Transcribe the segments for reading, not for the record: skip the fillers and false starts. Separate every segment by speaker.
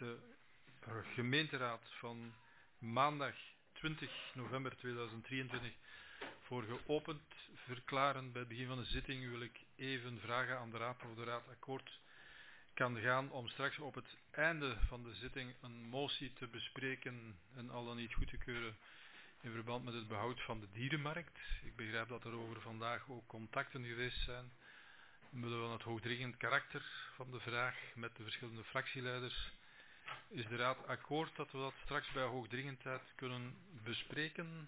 Speaker 1: de gemeenteraad van maandag 20 november 2023 voor geopend verklaren. Bij het begin van de zitting wil ik even vragen aan de raad of de raad akkoord kan gaan om straks op het einde van de zitting een motie te bespreken en al dan niet goed te keuren in verband met het behoud van de dierenmarkt. Ik begrijp dat er over vandaag ook contacten geweest zijn. Omwille van het hoogdringend karakter van de vraag met de verschillende fractieleiders is de raad akkoord dat we dat straks bij hoogdringendheid kunnen bespreken.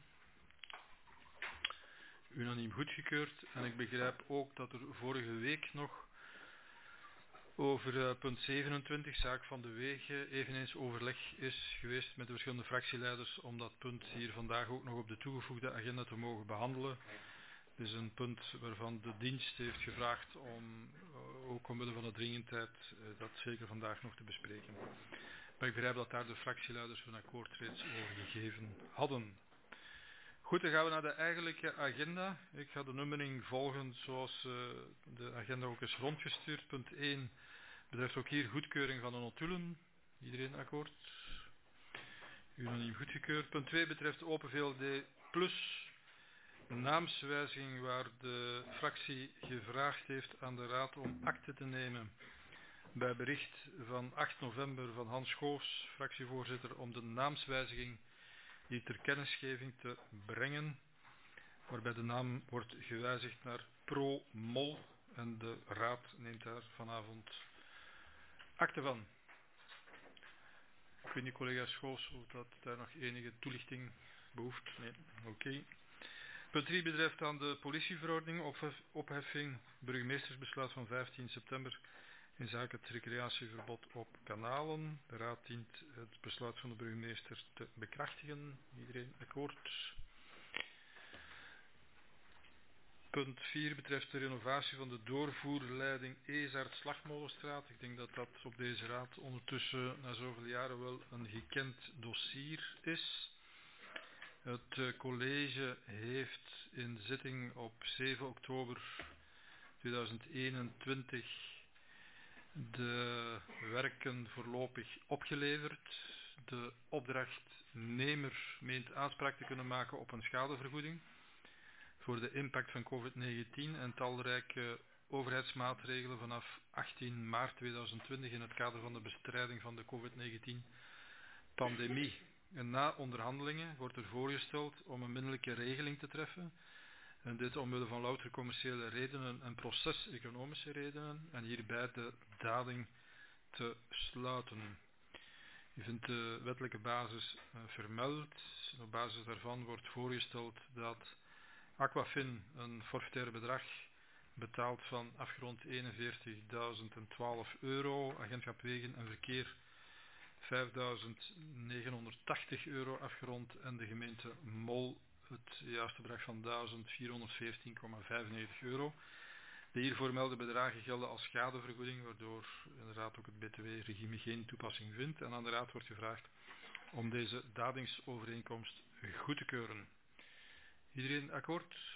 Speaker 1: Unaniem goedgekeurd. En ik begrijp ook dat er vorige week nog over punt 27, zaak van de wegen, eveneens overleg is geweest met de verschillende fractieleiders om dat punt hier vandaag ook nog op de toegevoegde agenda te mogen behandelen. Dit is een punt waarvan de dienst heeft gevraagd om, ook omwille van de dringendheid, dat zeker vandaag nog te bespreken. Maar ik begrijp dat daar de fractieleiders hun akkoord reeds over gegeven hadden. Goed, dan gaan we naar de eigenlijke agenda. Ik ga de nummering volgen zoals de agenda ook is rondgestuurd. Punt 1 betreft ook hier goedkeuring van de notulen. Iedereen akkoord? Unaniem goedgekeurd. Punt 2 betreft Open VLD plus naamswijziging waar de fractie gevraagd heeft aan de raad om akte te nemen bij bericht van 8 november van Hans Schoofs, fractievoorzitter, om de naamswijziging die ter kennisgeving te brengen, waarbij de naam wordt gewijzigd naar Pro-Mol en de raad neemt daar vanavond akte van. Ik weet niet, collega Schoofs, of dat daar nog enige toelichting behoeft. Nee, oké. Punt 3 betreft aan de politieverordening, opheffing, burgemeestersbesluit van 15 september in zaken het recreatieverbod op kanalen. De raad dient het besluit van de burgemeester te bekrachtigen. Iedereen akkoord? Punt 4 betreft de renovatie van de doorvoerleiding Ezaert-Slagmolenstraat. Ik denk dat dat op deze raad ondertussen na zoveel jaren wel een gekend dossier is. Het college heeft in zitting op 7 oktober 2021 de werken voorlopig opgeleverd. De opdrachtnemer meent aanspraak te kunnen maken op een schadevergoeding voor de impact van COVID-19 en talrijke overheidsmaatregelen vanaf 18 maart 2020 in het kader van de bestrijding van de COVID-19-pandemie. En na onderhandelingen wordt er voorgesteld om een minderlijke regeling te treffen. En dit omwille van louter commerciële redenen en proces-economische redenen. En hierbij de dading te sluiten. U vindt de wettelijke basis vermeld. Op basis daarvan wordt voorgesteld dat Aquafin een forfaitair bedrag betaalt van afgerond 41.012 euro. Agentschap Wegen en Verkeer 5.980 euro afgerond en de gemeente Mol het juiste bedrag van 1.414,95 euro. De hier voormelde bedragen gelden als schadevergoeding, waardoor inderdaad ook het btw-regime geen toepassing vindt. En aan de raad wordt gevraagd om deze dadingsovereenkomst goed te keuren. Iedereen akkoord?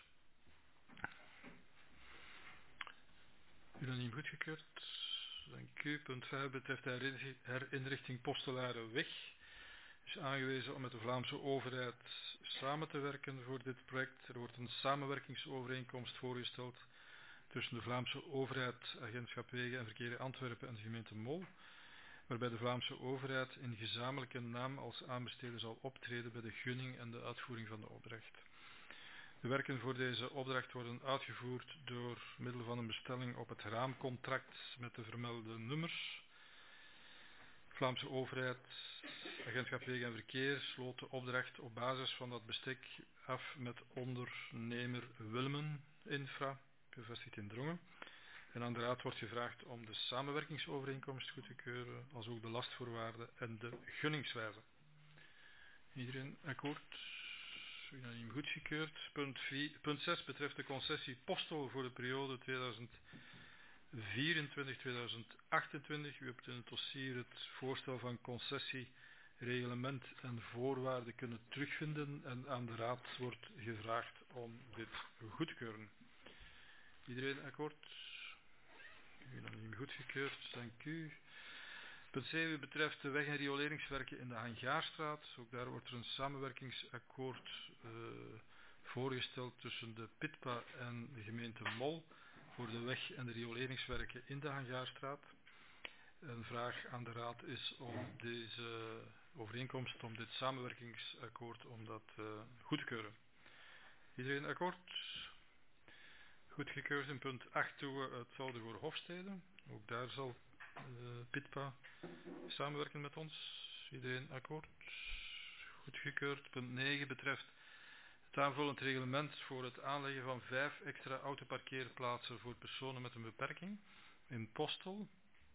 Speaker 1: Unaniem goedgekeurd. Dank u. Punt 5 betreft de herinrichting Postelarenweg. Is aangewezen om met de Vlaamse overheid samen te werken voor dit project. Er wordt een samenwerkingsovereenkomst voorgesteld tussen de Vlaamse overheid, Agentschap Wegen en Verkeer Antwerpen en de gemeente Mol, waarbij de Vlaamse overheid in gezamenlijke naam als aanbesteder zal optreden bij de gunning en de uitvoering van de opdracht. De werken voor deze opdracht worden uitgevoerd door middel van een bestelling op het raamcontract met de vermelde nummers. Vlaamse overheid, Agentschap Wegen en Verkeer sloot de opdracht op basis van dat bestek af met ondernemer Wilmen Infra, gevestigd in Drongen. En aan de raad wordt gevraagd om de samenwerkingsovereenkomst goed te keuren, als ook de lastvoorwaarden en de gunningswijze. Iedereen akkoord? Unaniem goedgekeurd. Punt 6 betreft de concessie Postel voor de periode 2024-2028. U hebt in het dossier het voorstel van concessie, reglement en voorwaarden kunnen terugvinden en aan de raad wordt gevraagd om dit goed te keuren. Iedereen akkoord? Unaniem goedgekeurd, dank u. Punt 7 betreft de weg- en rioleringswerken in de Hangaarstraat. Ook daar wordt er een samenwerkingsakkoord voorgesteld tussen de PITPA en de gemeente Mol voor de weg- en de rioleringswerken in de Hangaarstraat. Een vraag aan de Raad is om deze overeenkomst, om dit samenwerkingsakkoord, om dat goed te keuren. Iedereen akkoord? Goedgekeurd. In punt 8 doen we hetzelfde voor Hofstede. Ook daar zal PITPA samenwerken met ons. Iedereen akkoord? Goedgekeurd. Punt 9 betreft het aanvullend reglement voor het aanleggen van 5 extra autoparkeerplaatsen voor personen met een beperking in Postel.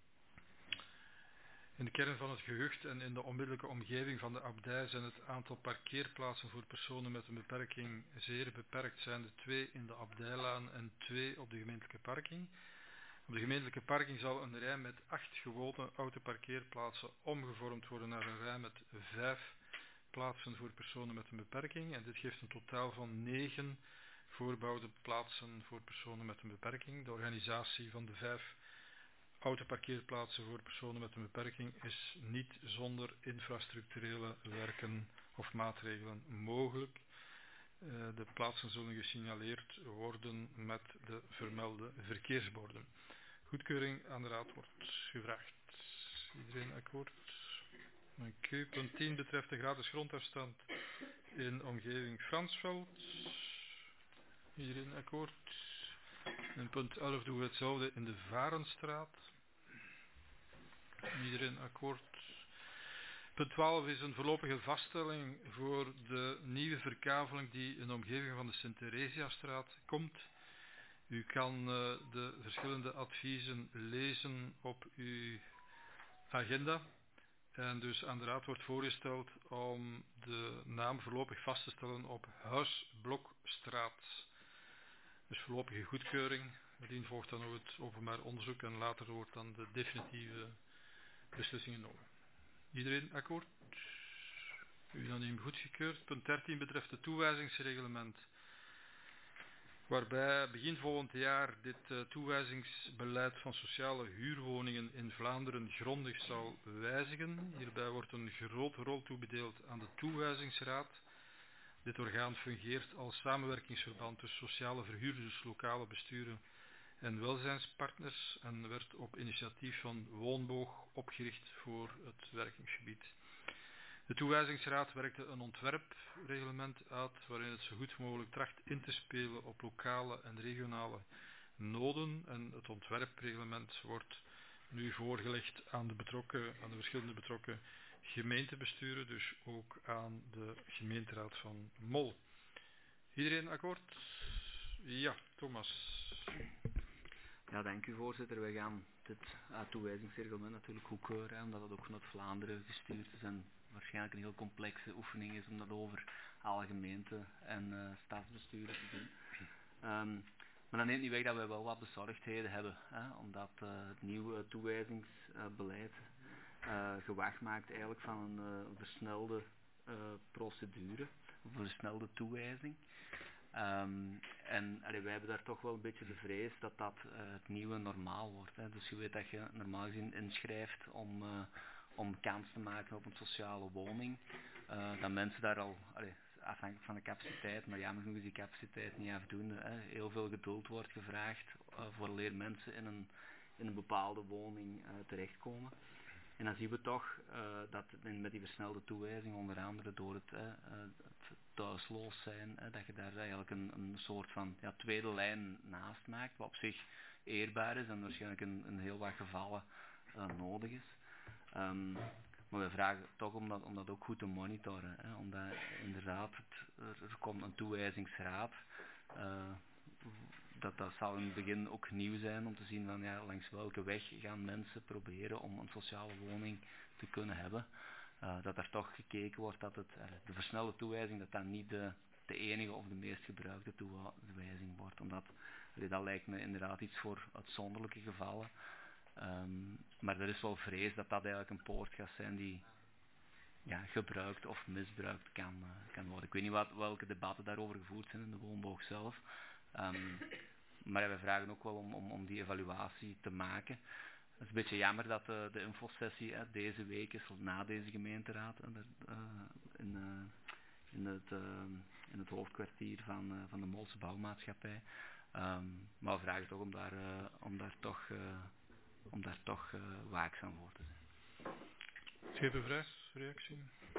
Speaker 1: In de kern van het gehucht en in de onmiddellijke omgeving van de abdij zijn het aantal parkeerplaatsen voor personen met een beperking zeer beperkt, zijn er 2 in de abdijlaan en 2 op de gemeentelijke parking. Op de gemeentelijke parking zal een rij met 8 gewone autoparkeerplaatsen omgevormd worden naar een rij met 5 plaatsen voor personen met een beperking. En dit geeft een totaal van 9 voorbouwde plaatsen voor personen met een beperking. De organisatie van de 5 autoparkeerplaatsen voor personen met een beperking is niet zonder infrastructurele werken of maatregelen mogelijk. De plaatsen zullen gesignaleerd worden met de vermelde verkeersborden. Goedkeuring aan de Raad wordt gevraagd. Iedereen akkoord? Dank u. Punt 10 betreft de gratis grondafstand in omgeving Fransveld. Iedereen akkoord? En punt 11 doen we hetzelfde in de Varenstraat. Iedereen akkoord? Punt 12 is een voorlopige vaststelling voor de nieuwe verkaveling die in de omgeving van de Sint-Theresiastraat komt. U kan de verschillende adviezen lezen op uw agenda. En dus aan de Raad wordt voorgesteld om de naam voorlopig vast te stellen op Huisblokstraat. Dus voorlopige goedkeuring. Nadien volgt dan ook het openbaar onderzoek en later wordt dan de definitieve beslissing genomen. Iedereen akkoord? Unaniem goedgekeurd. Punt 13 betreft het toewijzingsreglement. Waarbij begin volgend jaar dit toewijzingsbeleid van sociale huurwoningen in Vlaanderen grondig zal wijzigen. Hierbij wordt een grote rol toebedeeld aan de toewijzingsraad. Dit orgaan fungeert als samenwerkingsverband tussen sociale verhuurders, lokale besturen en welzijnspartners en werd op initiatief van Woonboog opgericht voor het werkingsgebied. De toewijzingsraad werkte een ontwerpreglement uit waarin het zo goed mogelijk tracht in te spelen op lokale en regionale noden en het ontwerpreglement wordt nu voorgelegd aan de verschillende betrokken gemeentebesturen, dus ook aan de gemeenteraad van Mol. Iedereen akkoord? Ja, Thomas.
Speaker 2: Ja, dank u voorzitter. Wij gaan dit toewijzingsreglement natuurlijk goedkeuren, omdat het ook vanuit Vlaanderen gestuurd is en waarschijnlijk een heel complexe oefening is om dat over alle gemeenten en staatsbesturen te doen. Maar dat neemt niet weg dat wij wel wat bezorgdheden hebben, omdat het nieuwe toewijzingsbeleid gewacht maakt eigenlijk van een versnelde procedure, een versnelde toewijzing. En wij hebben daar toch wel een beetje de vrees dat dat het nieuwe normaal wordt. Hè. Dus je weet dat je normaal gezien inschrijft om kans te maken op een sociale woning. Dat mensen daar al, afhankelijk van de capaciteit, maar jammer genoeg is die capaciteit niet afdoende. Hè. Heel veel geduld wordt gevraagd vooraleer mensen in een bepaalde woning terechtkomen. En dan zien we toch dat met die versnelde toewijzing, onder andere door het thuisloos zijn, dat je daar eigenlijk een soort van tweede lijn naast maakt, wat op zich eerbaar is en waarschijnlijk in heel wat gevallen nodig is. Maar we vragen toch om dat ook goed te monitoren, omdat inderdaad er komt een toewijzingsraad. Dat zal in het begin ook nieuw zijn om te zien van langs welke weg gaan mensen proberen om een sociale woning te kunnen hebben. Dat er toch gekeken wordt dat de versnelde toewijzing dat niet de enige of de meest gebruikte toewijzing wordt. Omdat dat lijkt me inderdaad iets voor uitzonderlijke gevallen. Maar er is wel vrees dat dat eigenlijk een poortgas zijn die gebruikt of misbruikt kan worden. Ik weet niet welke debatten daarover gevoerd zijn in de Woonboog zelf. Maar we vragen ook wel om die evaluatie te maken. is een beetje jammer dat de infosessie deze week is, of na deze gemeenteraad, in het hoofdkwartier van de Molse Bouwmaatschappij. Maar we vragen toch om daar toch waakzaam voor te zijn.
Speaker 1: Schepen Vrijs, reactie?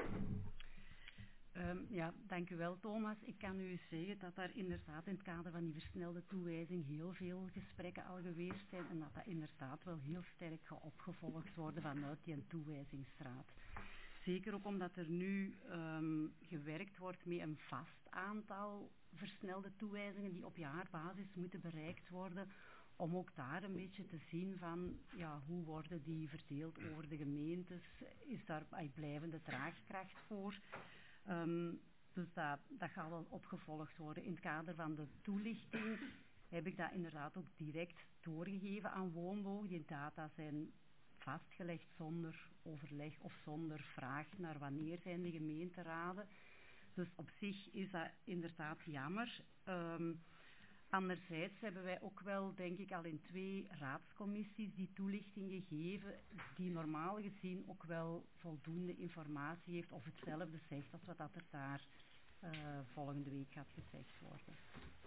Speaker 3: Ja, dank u wel, Thomas. Ik kan u zeggen dat er inderdaad in het kader van die versnelde toewijzing heel veel gesprekken al geweest zijn en dat inderdaad wel heel sterk gaat opgevolgd worden vanuit die toewijzingsraad. Zeker ook omdat er nu gewerkt wordt met een vast aantal versnelde toewijzingen die op jaarbasis moeten bereikt worden, om ook daar een beetje te zien van, ja, hoe worden die verdeeld over de gemeentes, is daar blijvende draagkracht voor. Dus dat gaat wel opgevolgd worden. In het kader van de toelichting heb ik dat inderdaad ook direct doorgegeven aan Woonboog. Die data zijn vastgelegd zonder overleg of zonder vraag naar wanneer zijn de gemeenteraden. Dus op zich is dat inderdaad jammer. Anderzijds hebben wij ook wel, denk ik, al in 2 raadscommissies die toelichting gegeven, die normaal gezien ook wel voldoende informatie heeft of hetzelfde zegt als wat er daar volgende week gaat gezegd worden.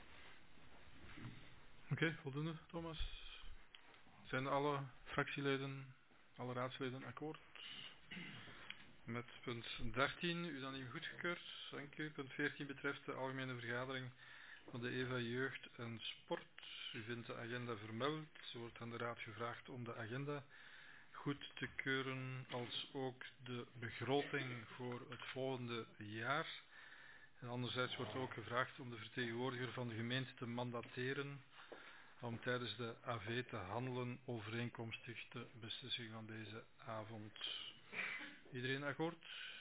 Speaker 1: Oké, voldoende, Thomas. Zijn alle fractieleden, alle raadsleden akkoord? Met punt 13, unaniem goedgekeurd. Dank u. Punt 14 betreft de algemene vergadering van de EVA Jeugd en Sport. U vindt de agenda vermeld. Er wordt aan de Raad gevraagd om de agenda goed te keuren, als ook de begroting voor het volgende jaar. En anderzijds wordt ook gevraagd om de vertegenwoordiger van de gemeente te mandateren om tijdens de AV te handelen overeenkomstig de beslissing van deze avond. Iedereen akkoord?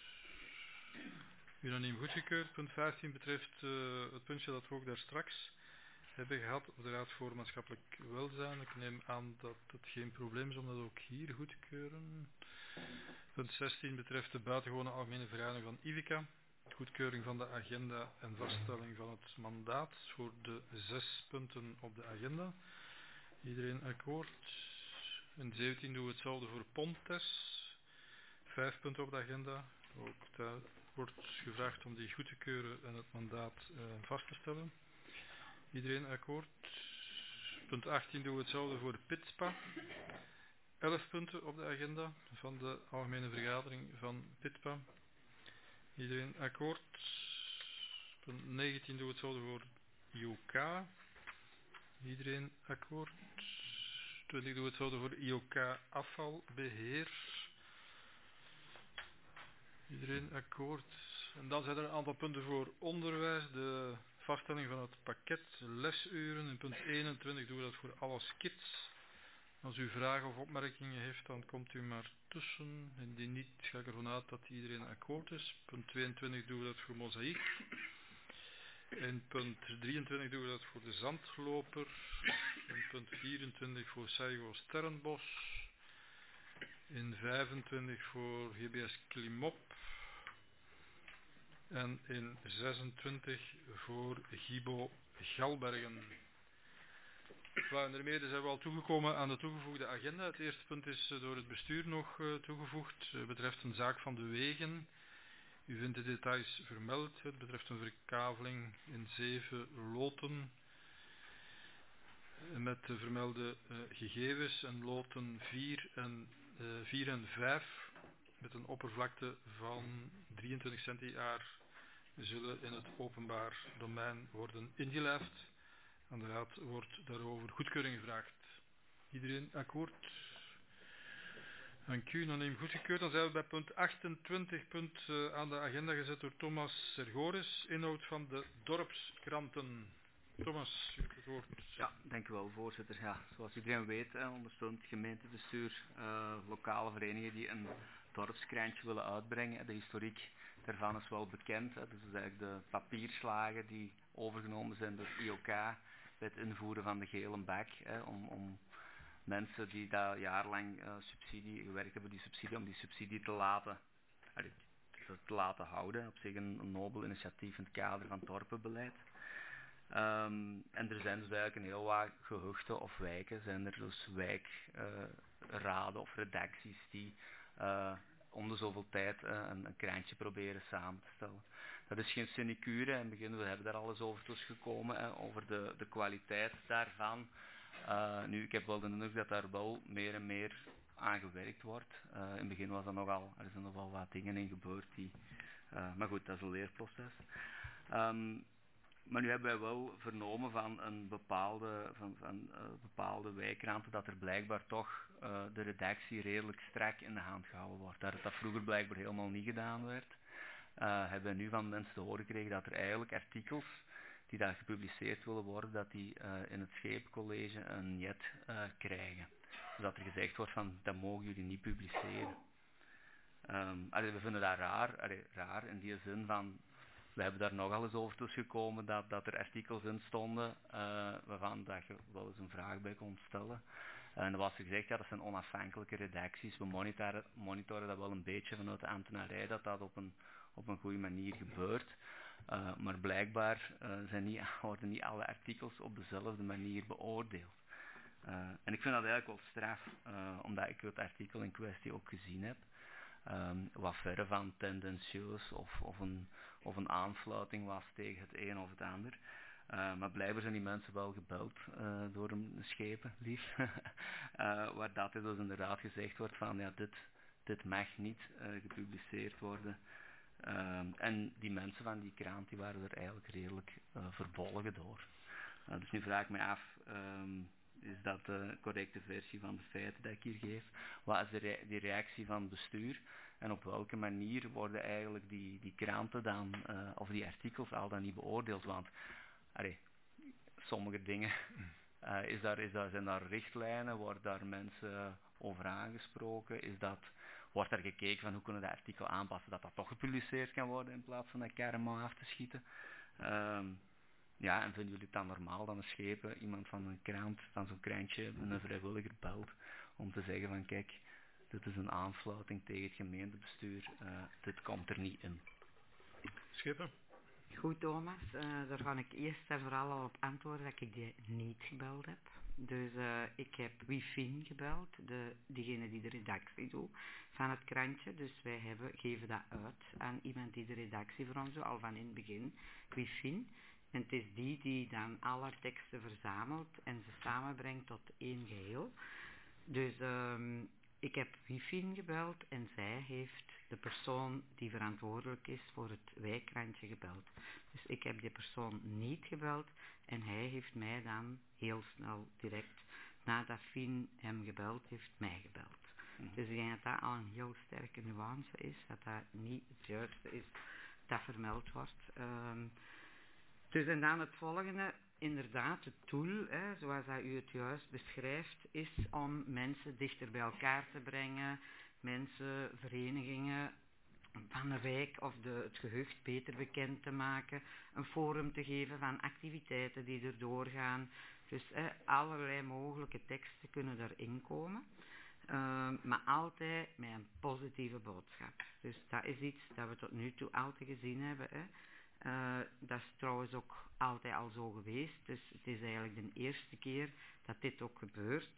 Speaker 1: Unaniem goedgekeurd. Punt 15 betreft het puntje dat we ook daar straks hebben gehad op de Raad voor Maatschappelijk Welzijn. Ik neem aan dat het geen probleem is om dat ook hier goed te keuren. Punt 16 betreft de buitengewone algemene vergadering van IVICA. Goedkeuring van de agenda en vaststelling van het mandaat voor de 6 punten op de agenda. Iedereen akkoord? In 17 doen we hetzelfde voor Pontes. 5 punten op de agenda. Ook daar wordt gevraagd om die goed te keuren en het mandaat vast te stellen. Iedereen akkoord? Punt 18 doen we hetzelfde voor de PITSPA. 11 punten op de agenda van de algemene vergadering van PITSPA. Iedereen akkoord? Punt 19 doen we hetzelfde voor IOK. Iedereen akkoord? 20 doen we hetzelfde voor IOK afvalbeheer. Iedereen akkoord? En dan zijn er een aantal punten voor onderwijs. De vaststelling van het pakket lesuren. In punt 21 doen we dat voor alle kids. Als u vragen of opmerkingen heeft, dan komt u maar tussen. Indien niet, ga ik ervan uit dat iedereen akkoord is. Punt 22 doen we dat voor mozaïek. In punt 23 doen we dat voor de zandloper. In punt 24 voor Saigo Sterrenbos. In 25 voor GBS Klimop. En in 26 voor Gibo Galbergen. En daarmee zijn we al toegekomen aan de toegevoegde agenda. Het eerste punt is door het bestuur nog toegevoegd. Het betreft een zaak van de wegen. U vindt de details vermeld. Het betreft een verkaveling in 7 loten. Met de vermelde gegevens. En loten 4 en 5. Met een oppervlakte van 23 centiaar zullen in het openbaar domein worden ingelijfd. Aan de Raad wordt daarover goedkeuring gevraagd. Iedereen akkoord? Dank u. Unaniem goedgekeurd. Dan zijn we bij punt 28, punt aan de agenda gezet door Thomas Sergoris. Inhoud van de dorpskranten. Thomas, u hebt het woord.
Speaker 2: Ja, dank u wel, voorzitter. Ja, zoals iedereen weet, ondersteunt het gemeentebestuur lokale verenigingen die een dorpskrantje willen uitbrengen. De historiek daarvan is wel bekend. Dat is eigenlijk de papierslagen die overgenomen zijn door IOK bij het invoeren van de gele bak. Om mensen die daar jarenlang subsidie gewerkt hebben, die subsidie, om die subsidie te laten houden. Op zich een nobel initiatief in het kader van het dorpenbeleid. En er zijn dus eigenlijk een heel wat gehuchten of wijken, zijn er dus raden of redacties die om de zoveel tijd een krantje proberen samen te stellen. Dat is geen sinecure. In het begin, we hebben daar alles over toegekomen, over de kwaliteit daarvan. Nu, ik heb wel de indruk dat daar wel meer en meer aan gewerkt wordt. In het begin was dat nogal, er zijn nog wel wat dingen in gebeurd die... maar goed, dat is een leerproces. Maar nu hebben wij wel vernomen van een bepaalde wijkkranten dat er blijkbaar toch de redactie redelijk strak in de hand gehouden wordt. Dat dat vroeger blijkbaar helemaal niet gedaan werd. Hebben we nu van mensen te horen gekregen dat er eigenlijk artikels die daar gepubliceerd willen worden, dat die in het Scheepcollege een jet krijgen. Dus dat er gezegd wordt van, dat mogen jullie niet publiceren. We vinden dat raar in die zin van, we hebben daar nogal eens over toegekomen dat er artikels in stonden waarvan dat je wel eens een vraag bij kon stellen. En dan was er gezegd, ja, dat zijn onafhankelijke redacties. We monitoren dat wel een beetje vanuit de ambtenarij, dat op een goede manier gebeurt. Maar blijkbaar worden niet alle artikels op dezelfde manier beoordeeld. En ik vind dat eigenlijk wel straf, omdat ik het artikel in kwestie ook gezien heb. Wat verre van tendentieus of een aanfluiting was tegen het een of het ander. Maar blijkbaar zijn die mensen wel gebeld door een schepenlief. Waar dat dus inderdaad gezegd wordt van, ja, dit mag niet gepubliceerd worden. En die mensen van die krant die waren er eigenlijk redelijk verbolgen door. Dus nu vraag ik me af, is dat de correcte versie van de feiten dat ik hier geef? Wat is die reactie van het bestuur? En op welke manier worden eigenlijk die kranten dan, of die artikels al dan niet beoordeeld? Want sommige dingen, zijn daar richtlijnen, worden daar mensen over aangesproken? Wordt er gekeken van hoe kunnen we dat artikel aanpassen dat toch gepubliceerd kan worden in plaats van dat karma af te schieten? Ja, en vinden jullie het dan normaal dat een schepen, iemand van een krant, van zo'n krantje, een vrijwilliger belt om te zeggen van kijk, dit is een aanfluiting tegen het gemeentebestuur, dit komt er niet in.
Speaker 1: Schepen?
Speaker 4: Goed Thomas, daar ga ik eerst en vooral al op antwoorden dat ik die niet gebeld heb. Dus ik heb Wifin gebeld, diegene die de redactie doet van het krantje. Dus wij geven dat uit aan iemand die de redactie voor ons doet, al van in het begin, Wifin. En het is die dan alle teksten verzamelt en ze samenbrengt tot één geheel. Dus ik heb Wifin gebeld en zij heeft de persoon die verantwoordelijk is voor het wijkkrantje gebeld. Dus ik heb die persoon niet gebeld en hij heeft mij dan heel snel direct, nadat Fien hem gebeld heeft, mij gebeld. Dus ik denk dat dat al een heel sterke nuance is, dat dat niet het juiste is dat vermeld wordt. Dus en dan het volgende, inderdaad, het doel, zoals dat u het juist beschrijft, is om mensen dichter bij elkaar te brengen, mensen, verenigingen van de wijk of het gehucht beter bekend te maken, een forum te geven van activiteiten die er doorgaan. Dus allerlei mogelijke teksten kunnen erin komen, maar altijd met een positieve boodschap. Dus dat is iets dat we tot nu toe altijd gezien hebben. Dat is trouwens ook altijd al zo geweest, dus het is eigenlijk de eerste keer dat dit ook gebeurt.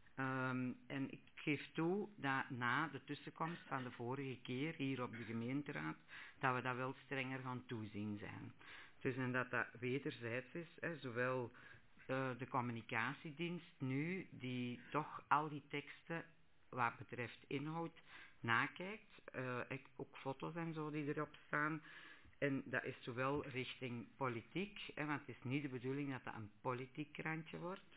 Speaker 4: En ik geef toe dat na de tussenkomst van de vorige keer hier op de gemeenteraad, dat we dat wel strenger gaan toezien zijn. Dus en dat wederzijds is, zowel de communicatiedienst nu, die toch al die teksten wat betreft inhoud nakijkt, ook foto's en zo die erop staan. En dat is zowel richting politiek, want het is niet de bedoeling dat dat een politiek krantje wordt,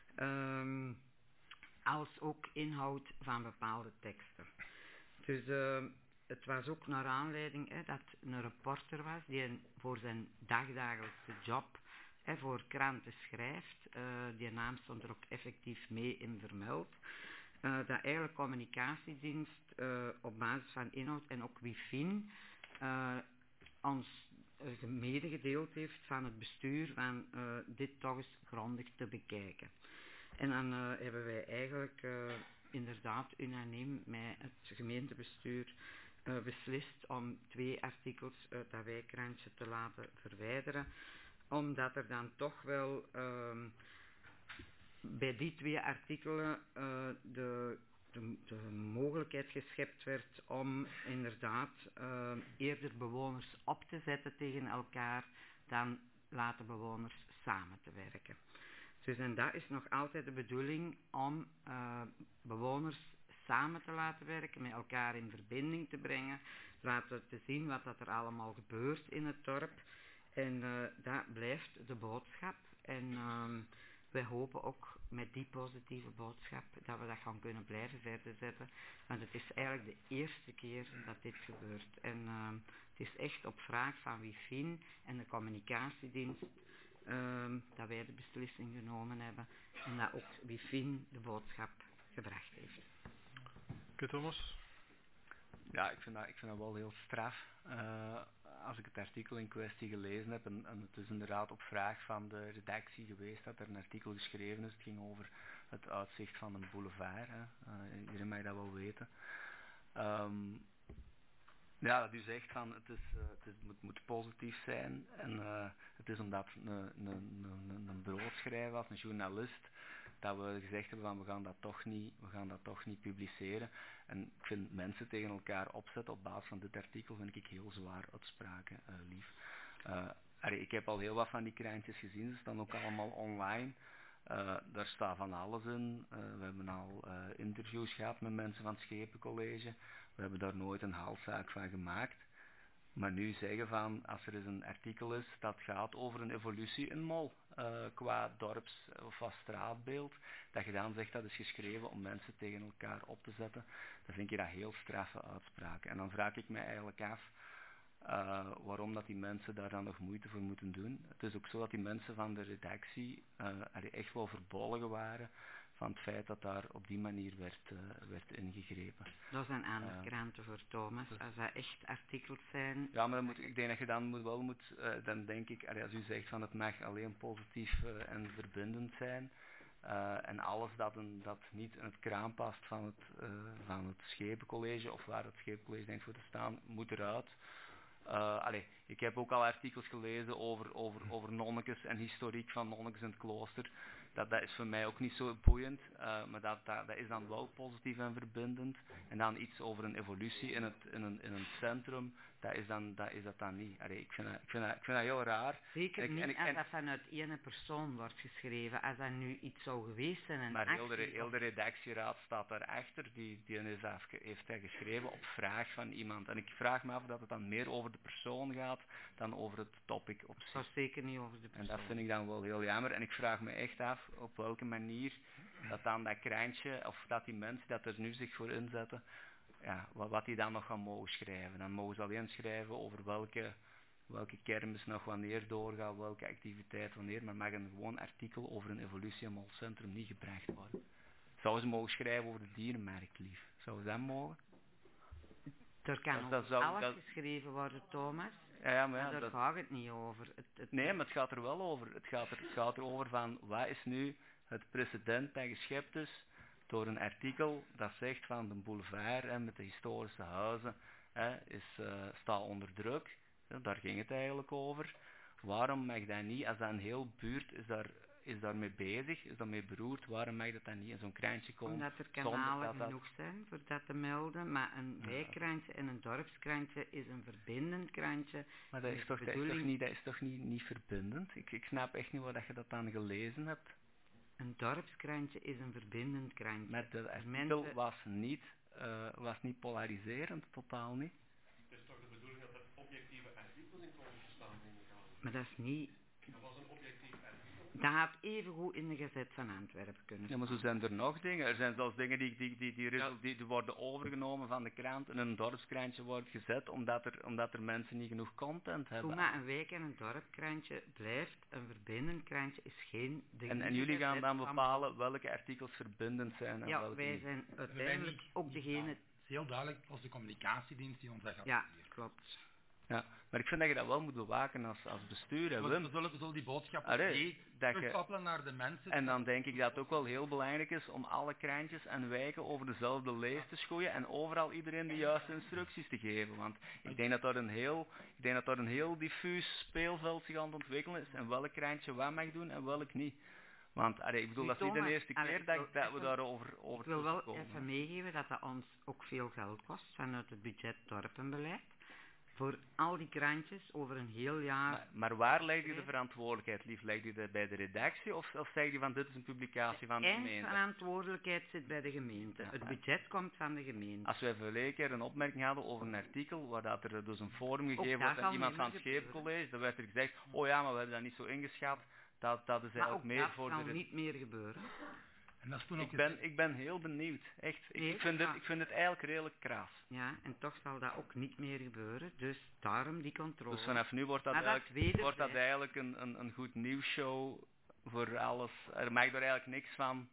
Speaker 4: als ook inhoud van bepaalde teksten. Dus het was ook naar aanleiding dat een reporter was die voor zijn dagdagelijkse job voor kranten schrijft. Die naam stond er ook effectief mee in vermeld. Dat eigenlijk communicatiedienst op basis van inhoud en ook Wifin ons medegedeeld heeft van het bestuur van dit toch eens grondig te bekijken. En dan hebben wij eigenlijk inderdaad unaniem met het gemeentebestuur beslist om 2 artikels uit dat wijkkrantje te laten verwijderen, omdat er dan toch wel bij die 2 artikelen de de mogelijkheid geschept werd om inderdaad eerder bewoners op te zetten tegen elkaar dan laten bewoners samen te werken. Dus en dat is nog altijd de bedoeling om bewoners samen te laten werken, met elkaar in verbinding te brengen, laten te zien wat dat er allemaal gebeurt in het dorp. En dat blijft de boodschap. En wij hopen ook met die positieve boodschap dat we dat gaan kunnen blijven verder zetten. Want het is eigenlijk de eerste keer dat dit gebeurt. En het is echt op vraag van Wifin en de communicatiedienst dat wij de beslissing genomen hebben. En dat ook Wifin de boodschap gebracht heeft.
Speaker 1: Oké, Thomas?
Speaker 2: Ja, ik vind dat wel heel straf. Als ik het artikel in kwestie gelezen heb, en het is inderdaad op vraag van de redactie geweest dat er een artikel geschreven is. Het ging over het uitzicht van een boulevard. Iedereen mag dat wel weten. Ja, dat u zegt van het moet positief zijn. En het is omdat een bureauschrijver als een journalist dat we gezegd hebben van we gaan dat toch niet publiceren. En ik vind mensen tegen elkaar opzetten op basis van dit artikel vind ik heel zwaar uitspraken, lief. Ik heb al heel wat van die krantjes gezien, ze staan ook allemaal online. Daar staat van alles in. We hebben al interviews gehad met mensen van het Schepencollege. We hebben daar nooit een haalzaak van gemaakt. Maar nu zeggen van, als er eens een artikel is dat gaat over een evolutie in Mol, qua dorps- of straatbeeld, dat je dan zegt dat is geschreven om mensen tegen elkaar op te zetten, dan vind je dat heel straffe uitspraken. En dan vraag ik me eigenlijk af, waarom dat die mensen daar dan nog moeite voor moeten doen. Het is ook zo dat die mensen van de redactie echt wel verbolgen waren van het feit dat daar op die manier werd ingegrepen.
Speaker 4: Dat zijn andere kranten voor Thomas, als dat echt artikels zijn.
Speaker 2: Ja, maar ik denk dat je dan wel moet, dan denk ik, als u zegt van het mag alleen positief en verbindend zijn, en alles dat niet in het kraam past van het Schepencollege, of waar het Schepencollege denkt voor te staan, moet eruit. Ik heb ook al artikels gelezen over nonnekes en historiek van nonnekes in het klooster. Dat is voor mij ook niet zo boeiend, maar dat is dan wel positief en verbindend. En dan iets over een evolutie in een centrum, dat is dat dan niet. Ik vind dat heel raar.
Speaker 4: Zeker niet als dat vanuit één persoon wordt geschreven, als dat nu iets zou geweest zijn.
Speaker 2: Maar heel de redactieraad staat daarachter, die heeft hij geschreven op vraag van iemand. En ik vraag me af dat het dan meer over de persoon gaat dan over het topic op zich.
Speaker 4: Dat is zeker niet over de persoon.
Speaker 2: En dat vind ik dan wel heel jammer. En ik vraag me echt af op welke manier dat dan dat krantje, of dat die mensen dat er nu zich voor inzetten, ja, wat die dan nog gaan mogen schrijven. Dan mogen ze alleen schrijven over welke kermis nog wanneer doorgaat, welke activiteit wanneer, maar mag een gewoon artikel over een evolutie in Molcentrum niet gebracht worden. Zouden ze mogen schrijven over de dierenmarkt, lief? Zouden ze dat mogen?
Speaker 4: Er kan alles geschreven worden, Thomas.
Speaker 2: Ja, maar
Speaker 4: daar gaat het niet over.
Speaker 2: Nee, maar het gaat er wel over. Het gaat erover van, wat is nu het precedent dat geschept is door een artikel dat zegt van de boulevard met de historische huizen staat onder druk. Daar ging het eigenlijk over. Waarom mag dat niet, als dat een heel buurt is daarmee bezig, is daarmee beroerd, waarom mag dat dan niet in zo'n krantje komen?
Speaker 4: Omdat er kanalen genoeg zijn voor dat te melden, maar een wijkkrantje en een dorpskrantje is een verbindend krantje.
Speaker 2: Maar dat is toch niet verbindend? Ik snap echt niet waar je dat dan gelezen hebt.
Speaker 4: Een dorpskrantje is een verbindend krantje.
Speaker 2: Maar dat artikel was niet polariserend, totaal niet.
Speaker 5: Het is toch de bedoeling dat er objectieve artikels in komen te staan?
Speaker 4: Maar dat is niet...
Speaker 5: Dat was een objectief artikel.
Speaker 4: Dat had evengoed in de Gazet van Antwerpen kunnen staan.
Speaker 2: Ja, maar zo zijn er nog dingen. Er zijn zelfs dingen die worden overgenomen van de krant en een dorpskrantje wordt gezet, omdat er mensen niet genoeg content hebben.
Speaker 4: Maar een wijk en een dorpskrantje blijft, een verbindend krantje is geen ding.
Speaker 2: En jullie gaan dan bepalen welke artikels verbindend zijn en welke
Speaker 4: wij
Speaker 2: niet.
Speaker 4: zijn uiteindelijk ook degene...
Speaker 6: Het is heel duidelijk als de communicatiedienst die ons dat gaat
Speaker 4: Ja, klopt.
Speaker 2: Ja, maar ik vind dat je dat wel moet bewaken als bestuur.
Speaker 6: We zullen die boodschap terugkoppelen naar de mensen.
Speaker 2: En dan denk ik dat het ook wel heel belangrijk is om alle krantjes en wijken over dezelfde lees te schooien en overal iedereen de juiste instructies te geven. Want ik denk dat er een heel diffuus speelveld zich aan het ontwikkelen is en welk krantje wat mag doen en welk niet. Want ik bedoel, dat is niet de eerste keer dat we daarover
Speaker 4: Ik wil wel even meegeven dat dat ons ook veel geld kost vanuit het budget dorpenbeleid. Voor al die krantjes over een heel jaar.
Speaker 2: Maar waar legt u de verantwoordelijkheid, lief? Legt u dat bij de redactie of zegt u van dit is een publicatie van de gemeente?
Speaker 4: De verantwoordelijkheid zit bij de gemeente. Het budget komt van de gemeente.
Speaker 2: Als we verleden keer een opmerking hadden over een artikel waar dat er dus een forum gegeven wordt aan iemand van het Scheepcollege, dan werd er gezegd, oh ja, maar we hebben dat niet zo ingeschat, dat is eigenlijk meer voor de...
Speaker 4: Maar dat zal niet meer gebeuren.
Speaker 6: En dat is toen ook
Speaker 2: ik ben heel benieuwd, echt. Ik vind het eigenlijk redelijk kraas.
Speaker 4: Ja, en toch zal dat ook niet meer gebeuren, dus daarom die controle.
Speaker 2: Dus vanaf nu wordt dat eigenlijk een goed nieuwsshow voor alles. Er mag er eigenlijk niks van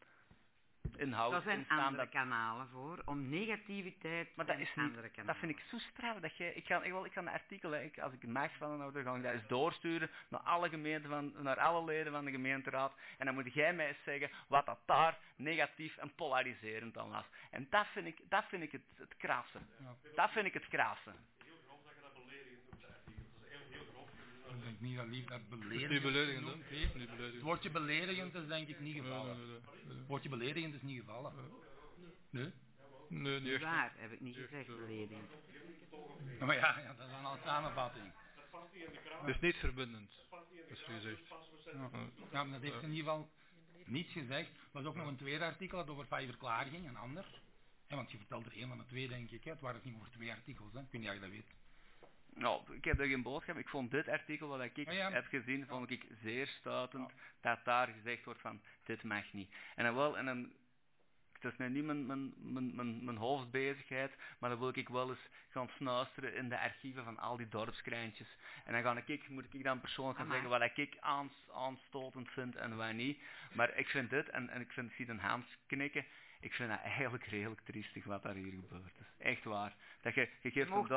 Speaker 2: inhoud
Speaker 4: er zijn
Speaker 2: in staan.
Speaker 4: andere kanalen voor, om negativiteit
Speaker 2: maar dat is
Speaker 4: andere
Speaker 2: niet,
Speaker 4: kanalen.
Speaker 2: dat vind ik zo straf. Ik ga een artikel, als ik het mag van een ouder, ga ik dat eens doorsturen naar alle gemeenten, naar alle leden van de gemeenteraad. En dan moet jij mij eens zeggen wat dat daar negatief en polariserend aan was. En dat vind ik het krasse. Ja. Dat vind ik het krasse.
Speaker 5: Heel grof dat je dat beledigend noemt, de artikel. Dat is heel grof.
Speaker 6: Ik denk niet dat lief dat beledigend
Speaker 1: niet beledigend, niet beledigend.
Speaker 6: Het woordje beledigend is denk ik niet gevallen. Nee. Het woordje beledigend is niet gevallen. Nee?
Speaker 1: Nee, niet echt.
Speaker 4: Waar, heb ik niet gezegd beledigend.
Speaker 6: Ja, maar ja, dat is dan al samenvatting.
Speaker 1: Het is niet verbindend, is gezegd.
Speaker 6: Ja, maar dat heeft in ieder geval niet gezegd. Er was ook nog een tweede artikel dat over vijf verklaringen, een ander. Ja, want je vertelt er één van de twee, denk ik. Hè. Het waren niet over twee artikels, hè. Ik weet niet of je dat weet.
Speaker 2: Nou, ik heb er geen boodschap. Ik vond dit artikel wat ik heb gezien, vond ik zeer stuitend. Dat daar gezegd wordt van, dit mag niet. En dan het is nu niet mijn hoofdbezigheid, maar dan wil ik wel eens gaan snuisteren in de archieven van al die dorpskrantjes. En dan moet ik dan persoonlijk gaan zeggen wat ik aanstotend vind en wat niet. Maar ik vind dit, en ik zie een Hans knikken, ik vind dat eigenlijk redelijk triestig wat daar hier gebeurd is. Echt waar. Dat je geeft een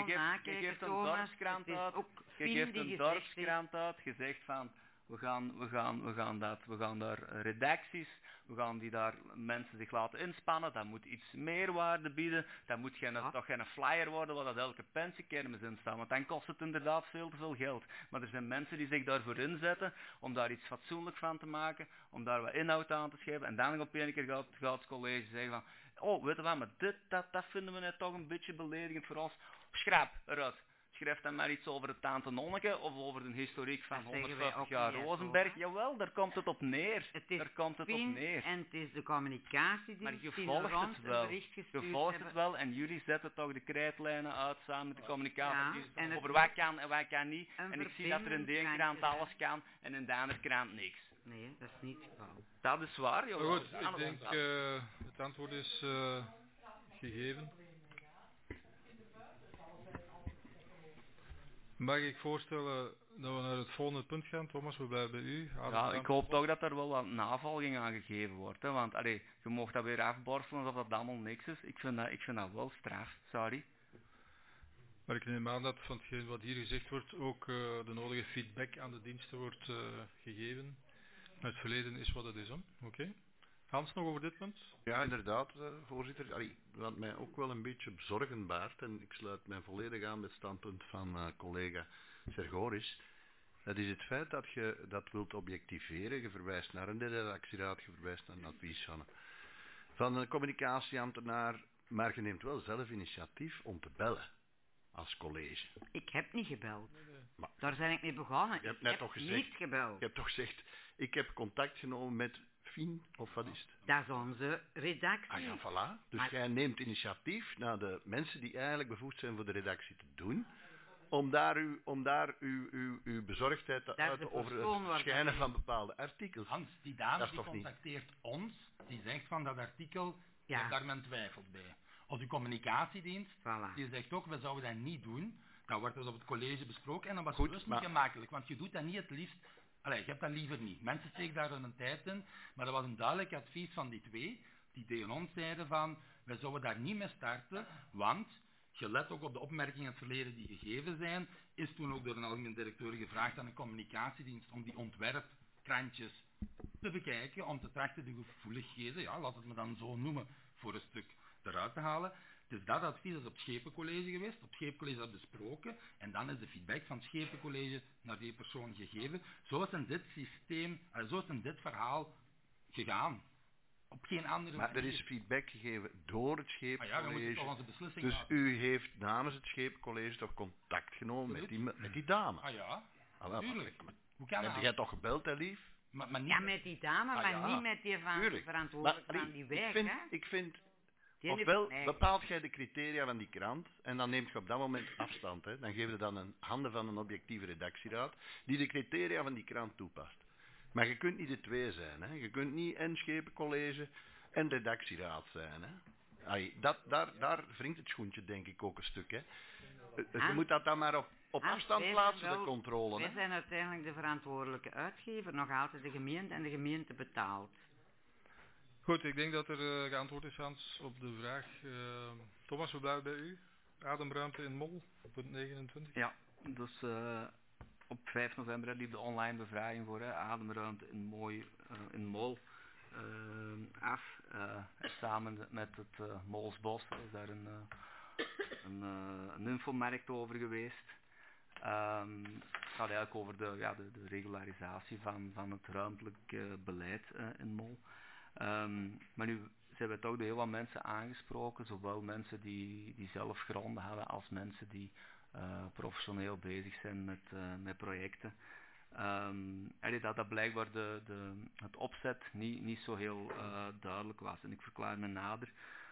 Speaker 2: dorpskrant uit, je zegt van, we gaan daar redacties, we gaan die daar mensen zich laten inspannen, dat moet iets meerwaarde bieden, dat moet toch geen flyer worden waar dat elke pensiekermis in staat, want dan kost het inderdaad veel te veel geld. Maar er zijn mensen die zich daarvoor inzetten om daar iets fatsoenlijk van te maken, om daar wat inhoud aan te geven, en dan op een keer gaat het college zeggen van, oh, weet je wat, maar dat vinden we net toch een beetje beledigend voor ons, schrap eruit. Schrijf dan maar iets over het Tante Nonneke of over de historiek van 150 jaar Rozenberg. Jawel, daar komt het op neer. Daar komt het op neer.
Speaker 4: En het is de communicatie die
Speaker 2: maar je volgt het wel en jullie zetten toch de krijtlijnen uit samen met de communicatie over wat kan en wat kan niet. En ik zie dat er in de ene krant alles kan en in de andere krant niks.
Speaker 4: Nee, dat is niet het geval.
Speaker 2: Dat is waar, joh.
Speaker 1: Goed, ik denk het antwoord is gegeven. Mag ik voorstellen dat we naar het volgende punt gaan, Thomas, we blijven bij u.
Speaker 2: Ja, ik hoop toch dat er wel wat navolging aan gegeven wordt, hè, want je mag dat weer afborstelen alsof dat allemaal niks is. Ik vind dat wel straf, sorry.
Speaker 1: Maar ik neem aan dat van hetgeen wat hier gezegd wordt ook de nodige feedback aan de diensten wordt gegeven. Het verleden is wat het is, oké. Hans, nog over dit punt?
Speaker 7: Ja, inderdaad, voorzitter. Wat mij ook wel een beetje bezorgen baart, en ik sluit mij volledig aan bij het standpunt van collega Sergoris, dat is het feit dat je dat wilt objectiveren. Je verwijst naar een redactieraad, je verwijst naar een advies van een communicatieambtenaar, maar je neemt wel zelf initiatief om te bellen als college.
Speaker 4: Ik heb niet gebeld. Maar daar ben ik mee begonnen.
Speaker 7: Je hebt net toch gezegd,
Speaker 4: niet gebeld.
Speaker 7: Je hebt toch gezegd, ik heb contact genomen met Fien, of wat is het?
Speaker 4: Dat is onze redactie.
Speaker 7: Ah ja, voilà. Dus jij neemt initiatief naar de mensen die eigenlijk bevoegd zijn voor de redactie te doen, om daar uw bezorgdheid te uiten over het schijnen van bepaalde artikels.
Speaker 6: Hans, die dame die contacteert ons, die zegt van dat artikel, daar men twijfelt bij. Of de communicatiedienst, die zegt ook, we zouden dat niet doen. Dat wordt dus op het college besproken en dat was bewust niet gemakkelijk, want je doet dat niet het liefst. Je hebt dat liever niet. Mensen steken daar een tijd in, maar dat was een duidelijk advies van die twee, die tegen ons zeiden van, wij zouden daar niet mee starten, want, gelet ook op de opmerkingen in het verleden die gegeven zijn, is toen ook door een algemeen directeur gevraagd aan een communicatiedienst om die ontwerpkrantjes te bekijken, om te trachten de gevoeligheden, laat het me dan zo noemen, voor een stuk eruit te halen. Dus dat advies is op het Schepencollege geweest, op het Schepencollege is dat besproken en dan is de feedback van het Schepencollege naar die persoon gegeven. Zo is in dit systeem, zo is in dit verhaal gegaan. Op geen andere
Speaker 7: Maar
Speaker 6: manier.
Speaker 7: er is feedback gegeven door het Schepencollege.
Speaker 6: Ja, onze beslissing
Speaker 7: dus
Speaker 6: laten.
Speaker 7: u heeft namens het Schepencollege toch contact genomen met die dame?
Speaker 6: Ah ja,
Speaker 7: wel,
Speaker 6: tuurlijk. Hoe kan
Speaker 7: heb
Speaker 6: dat?
Speaker 7: jij toch gebeld, hè, lief?
Speaker 6: Maar niet...
Speaker 4: Ja, met die dame, maar niet met die verantwoordelijk van die wijk, hè?
Speaker 7: Ik vind
Speaker 4: Die
Speaker 7: ofwel bepaalt jij de criteria van die krant en dan neemt je op dat moment afstand. Hè. Dan geef je dan een handen van een objectieve redactieraad die de criteria van die krant toepast. Maar je kunt niet de twee zijn. Hè. Je kunt niet en Schepencollege en redactieraad zijn. Hè. Daar wringt het schoentje denk ik ook een stuk. Hè. Je moet dat dan maar op afstand plaatsen, de controle.
Speaker 4: Wij zijn uiteindelijk de verantwoordelijke uitgever, nog altijd de gemeente en de gemeente betaalt.
Speaker 1: Goed, ik denk dat er geantwoord is, Hans, op de vraag. Thomas, we blijven bij u. Ademruimte in Mol, punt 29.
Speaker 2: Ja, dus op 5 november liep de online bevraging voor Ademruimte in Mol af. Samen met het Molsbos is daar een infomarkt over geweest. Het gaat eigenlijk over de regularisatie van het ruimtelijk beleid in Mol. Maar nu zijn we toch door heel wat mensen aangesproken, zowel mensen die zelf gronden hadden als mensen die professioneel bezig zijn met projecten. Dat blijkbaar het opzet niet zo heel duidelijk was. En ik verklaar me nader.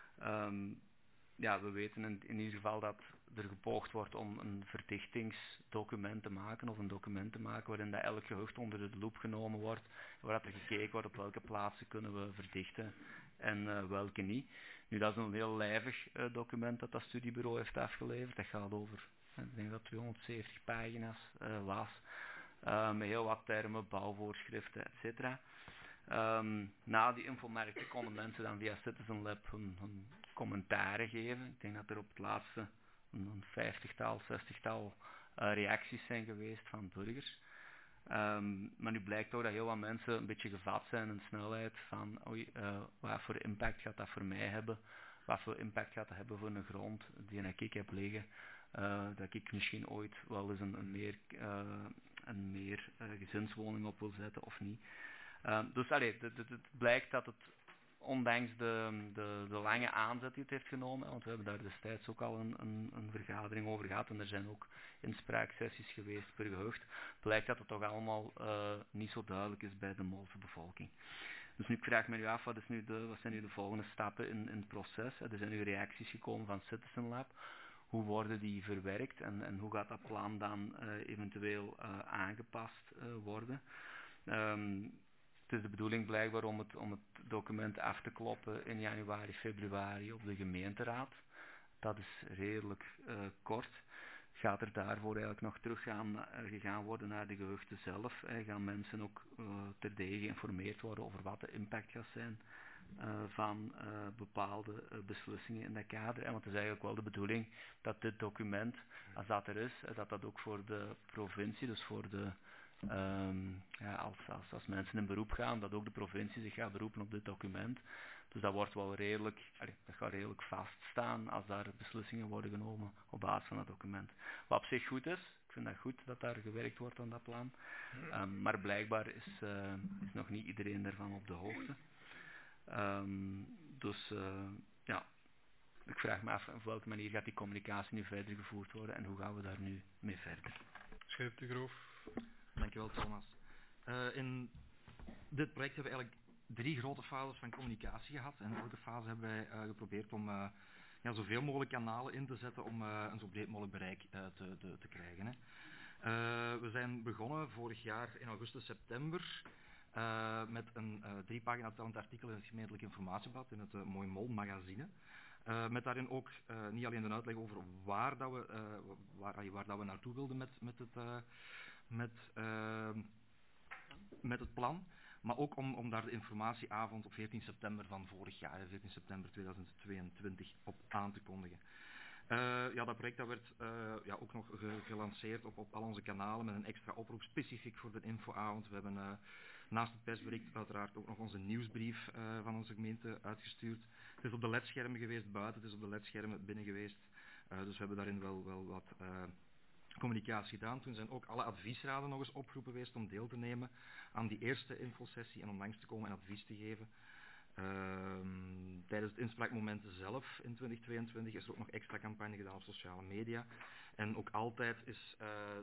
Speaker 2: We weten in ieder geval dat er gepoogd wordt om een verdichtingsdocument te maken, of een document te maken waarin dat elk gehucht onder de loep genomen wordt, waar er gekeken wordt op welke plaatsen kunnen we verdichten en welke niet. Nu, dat is een heel lijvig document dat studiebureau heeft afgeleverd. Dat gaat over, ik denk dat 270 pagina's was, met heel wat termen, bouwvoorschriften, etc. Na die infomarkten konden mensen dan via Citizen Lab hun commentaren geven. Ik denk dat er op het laatste een 50-tal, 60-tal reacties zijn geweest van burgers. Maar nu blijkt ook dat heel wat mensen een beetje gevat zijn in snelheid van wat voor impact gaat dat voor mij hebben, wat voor impact gaat dat hebben voor een grond die ik heb liggen, dat ik misschien ooit wel eens een meer gezinswoning op wil zetten of niet. Dus het blijkt dat het, ondanks de lange aanzet die het heeft genomen, want we hebben daar destijds ook al een vergadering over gehad en er zijn ook inspraaksessies geweest per gehucht, blijkt dat het toch allemaal niet zo duidelijk is bij de Molse bevolking. Dus nu ik vraag me nu af, wat zijn nu de volgende stappen in het proces? Er zijn nu reacties gekomen van Citizen Lab. Hoe worden die verwerkt en hoe gaat dat plan dan eventueel aangepast worden? Het is de bedoeling blijkbaar om het document af te kloppen in januari, februari op de gemeenteraad. Dat is redelijk kort. Gaat er daarvoor eigenlijk nog terug gegaan worden naar de gehuchten zelf? Gaan mensen ook terdege geïnformeerd worden over wat de impact gaat zijn van bepaalde beslissingen in dat kader? Want het is eigenlijk wel de bedoeling dat dit document, als dat er is, dat dat ook voor de provincie, dus voor de als mensen in beroep gaan, dat ook de provincie zich gaat beroepen op dit document. Dus dat wordt wel redelijk vaststaan als daar beslissingen worden genomen op basis van dat document. Wat op zich goed is, ik vind dat goed dat daar gewerkt wordt aan dat plan, maar blijkbaar is nog niet iedereen daarvan op de hoogte. Ik vraag me af op welke manier gaat die communicatie nu verder gevoerd worden en hoe gaan we daar nu mee verder.
Speaker 1: Scheep de Groof.
Speaker 8: Dankjewel, Thomas. In dit project hebben we eigenlijk 3 grote fases van communicatie gehad. En in elke fase hebben wij geprobeerd om zoveel mogelijk kanalen in te zetten om een zo breed mogelijk bereik te krijgen. Hè. We zijn begonnen vorig jaar in augustus, september met een 3 pagina tellend artikel in het gemeentelijk informatieblad, in het Mooi Mol magazine. Met daarin ook niet alleen de uitleg over waar dat we naartoe wilden met het plan, maar ook om daar de informatieavond op 14 september van vorig jaar, 14 september 2022, op aan te kondigen. Dat project dat werd ook nog gelanceerd op al onze kanalen met een extra oproep specifiek voor de infoavond. We hebben Naast het persbericht uiteraard ook nog onze nieuwsbrief van onze gemeente uitgestuurd. Het is op de ledschermen geweest buiten, het is op de ledschermen binnen geweest. Dus we hebben daarin wel wat communicatie gedaan. Toen zijn ook alle adviesraden nog eens opgeroepen geweest om deel te nemen aan die eerste infosessie en om langs te komen en advies te geven. Tijdens het inspraakmoment zelf in 2022 is er ook nog extra campagne gedaan op sociale media. En ook altijd is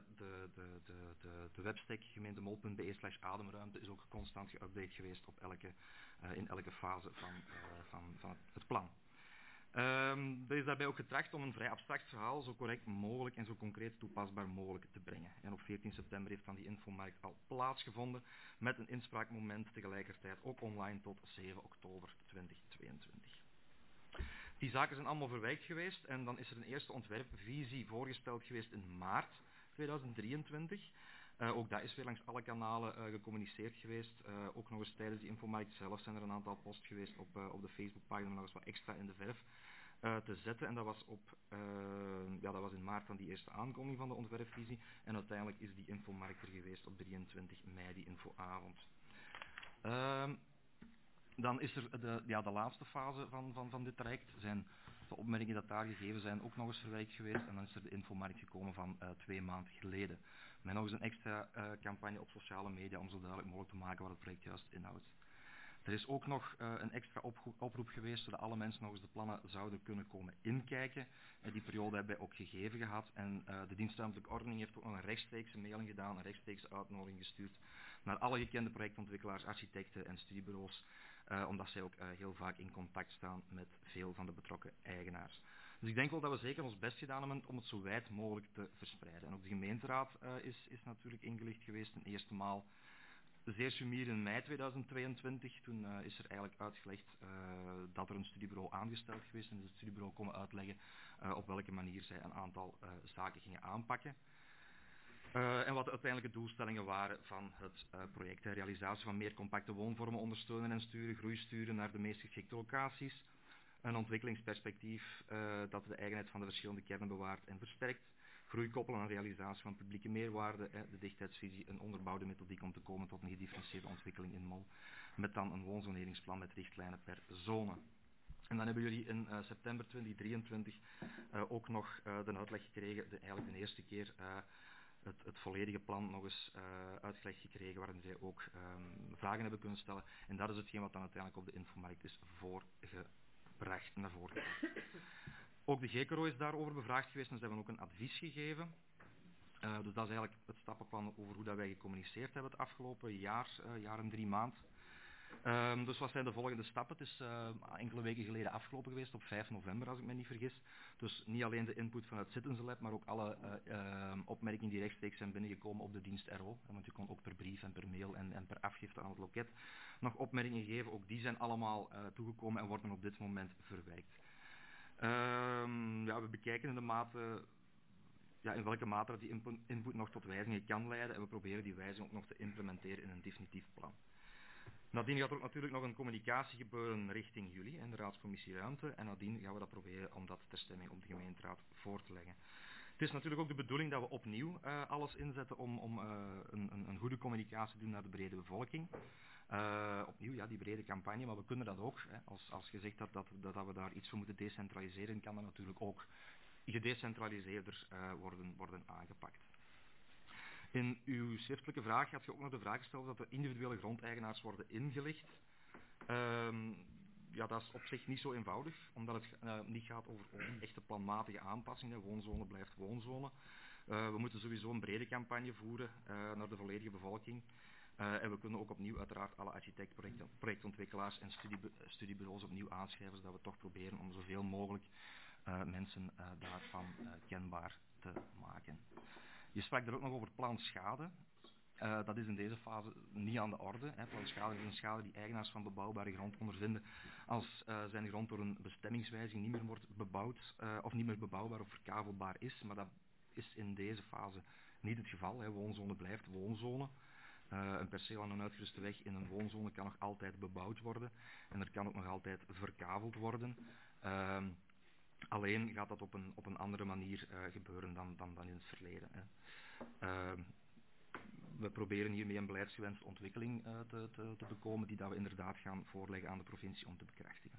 Speaker 8: de webstack gemeentemol.be/ademruimte is ook constant geüpdate geweest op in elke fase van het plan. Er is daarbij ook getracht om een vrij abstract verhaal zo correct mogelijk en zo concreet toepasbaar mogelijk te brengen. En op 14 september heeft dan die infomarkt al plaatsgevonden met een inspraakmoment tegelijkertijd ook online tot 7 oktober 2022. Die zaken zijn allemaal verwerkt geweest en dan is er een eerste ontwerpvisie voorgesteld geweest in maart 2023. Ook dat is weer langs alle kanalen gecommuniceerd geweest. Ook nog eens tijdens die infomarkt zelf zijn er een aantal posts geweest op de Facebookpagina om nog eens wat extra in de verf te zetten. En dat was, dat was in maart dan die eerste aankondiging van de ontwerpvisie. En uiteindelijk is die infomarkt er geweest op 23 mei, die infoavond. Dan is er de laatste fase van dit traject. Zijn de opmerkingen dat daar gegeven zijn ook nog eens verwerkt geweest. En dan is er de infomarkt gekomen van 2 maanden geleden. Met nog eens een extra campagne op sociale media om zo duidelijk mogelijk te maken wat het project juist inhoudt. Er is ook nog een extra oproep geweest zodat alle mensen nog eens de plannen zouden kunnen komen inkijken. Die periode hebben wij ook gegeven gehad. En de dienst ruimtelijke ordening heeft ook nog een rechtstreekse mailing gedaan, een rechtstreekse uitnodiging gestuurd naar alle gekende projectontwikkelaars, architecten en studiebureaus. Omdat zij ook heel vaak in contact staan met veel van de betrokken eigenaars. Dus ik denk wel dat we zeker ons best gedaan hebben om het zo wijd mogelijk te verspreiden. En ook de gemeenteraad is natuurlijk ingelicht geweest, een eerste maal zeer sumier in mei 2022. Toen is er eigenlijk uitgelegd dat er een studiebureau aangesteld geweest en het studiebureau komen uitleggen op welke manier zij een aantal zaken gingen aanpakken. En wat de uiteindelijke doelstellingen waren van het project. De realisatie van meer compacte woonvormen ondersteunen en sturen, groei sturen naar de meest geschikte locaties. Een ontwikkelingsperspectief dat de eigenheid van de verschillende kernen bewaart en versterkt. Groei koppelen aan realisatie van publieke meerwaarde, de dichtheidsvisie, een onderbouwde methodiek om te komen tot een gedifferentieerde ontwikkeling in Mol. Met dan een woonzoneringsplan met richtlijnen per zone. En dan hebben jullie in september 2023 ook nog de uitleg gekregen, eigenlijk de eerste keer het volledige plan nog eens uitgelegd gekregen, waarin zij ook vragen hebben kunnen stellen. En dat is hetgeen wat dan uiteindelijk op de infomarkt is voorgebracht, naar voren gebracht. Ook de GKRO is daarover bevraagd geweest en ze hebben ook een advies gegeven. Dus dat is eigenlijk het stappenplan over hoe dat wij gecommuniceerd hebben het afgelopen jaar en 3 maanden. Dus wat zijn de volgende stappen? Het is enkele weken geleden afgelopen geweest, op 5 november als ik me niet vergis. Dus niet alleen de input van het Citizens Lab, maar ook alle opmerkingen die rechtstreeks zijn binnengekomen op de dienst RO. Want je kon ook per brief en per mail en per afgifte aan het loket nog opmerkingen geven. Ook die zijn allemaal toegekomen en worden op dit moment verwerkt. We bekijken in welke mate dat die input nog tot wijzigingen kan leiden en we proberen die wijziging ook nog te implementeren in een definitief plan. Nadien gaat er ook natuurlijk nog een communicatie gebeuren richting jullie en de Raadscommissie Ruimte en nadien gaan we dat proberen om dat ter stemming op de gemeenteraad voor te leggen. Het is natuurlijk ook de bedoeling dat we opnieuw alles inzetten om een goede communicatie te doen naar de brede bevolking. Opnieuw, die brede campagne, maar we kunnen dat ook. Als je zegt dat we daar iets voor moeten decentraliseren, kan dat natuurlijk ook gedecentraliseerder worden aangepakt. In uw schriftelijke vraag had je ook nog de vraag gesteld dat de individuele grondeigenaars worden ingelicht. Dat is op zich niet zo eenvoudig, omdat het niet gaat over echte planmatige aanpassingen. Woonzone blijft woonzone. We moeten sowieso een brede campagne voeren naar de volledige bevolking. En we kunnen ook opnieuw uiteraard alle architecten, projectontwikkelaars en studiebureaus opnieuw aanschrijven, zodat we toch proberen om zoveel mogelijk mensen daarvan kenbaar te maken. Je sprak er ook nog over planschade. Dat is in deze fase niet aan de orde. Planschade is een schade die eigenaars van bebouwbare grond ondervinden als zijn grond door een bestemmingswijziging niet meer wordt bebouwd of niet meer bebouwbaar of verkavelbaar is. Maar dat is in deze fase niet het geval. Woonzone blijft woonzone. Een perceel aan een uitgeruste weg in een woonzone kan nog altijd bebouwd worden en er kan ook nog altijd verkaveld worden. Alleen gaat dat op een andere manier gebeuren dan in het verleden. we proberen hiermee een beleidsgewenste ontwikkeling te bekomen, die dat we inderdaad gaan voorleggen aan de provincie om te bekrachtigen.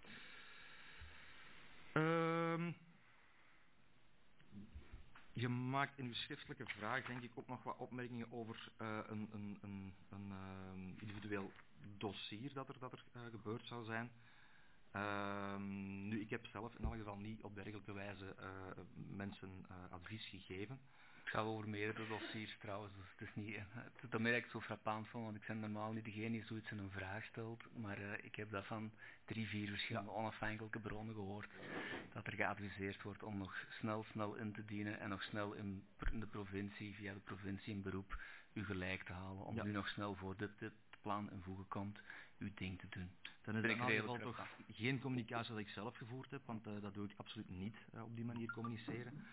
Speaker 8: Je maakt in uw schriftelijke vraag denk ik ook nog wat opmerkingen over een individueel dossier dat er gebeurd zou zijn. Nu, ik heb zelf in elk geval niet op dergelijke wijze mensen advies gegeven.
Speaker 2: Het gaat over meerdere dossiers trouwens, dus het is niet... Het is daarmee dat ik zo frappant vond, want ik ben normaal niet degene die zoiets in een vraag stelt, maar ik heb dat van 3, 4 verschillende onafhankelijke bronnen gehoord, dat er geadviseerd wordt om nog snel in te dienen en nog snel in de provincie, via de provincie in beroep, u gelijk te halen, om nu nog snel voor dit plan in voegen komt, uw ding te doen.
Speaker 8: Dan is er in ieder geval toch geen communicatie dat ik zelf gevoerd heb, want dat doe ik absoluut niet op die manier communiceren.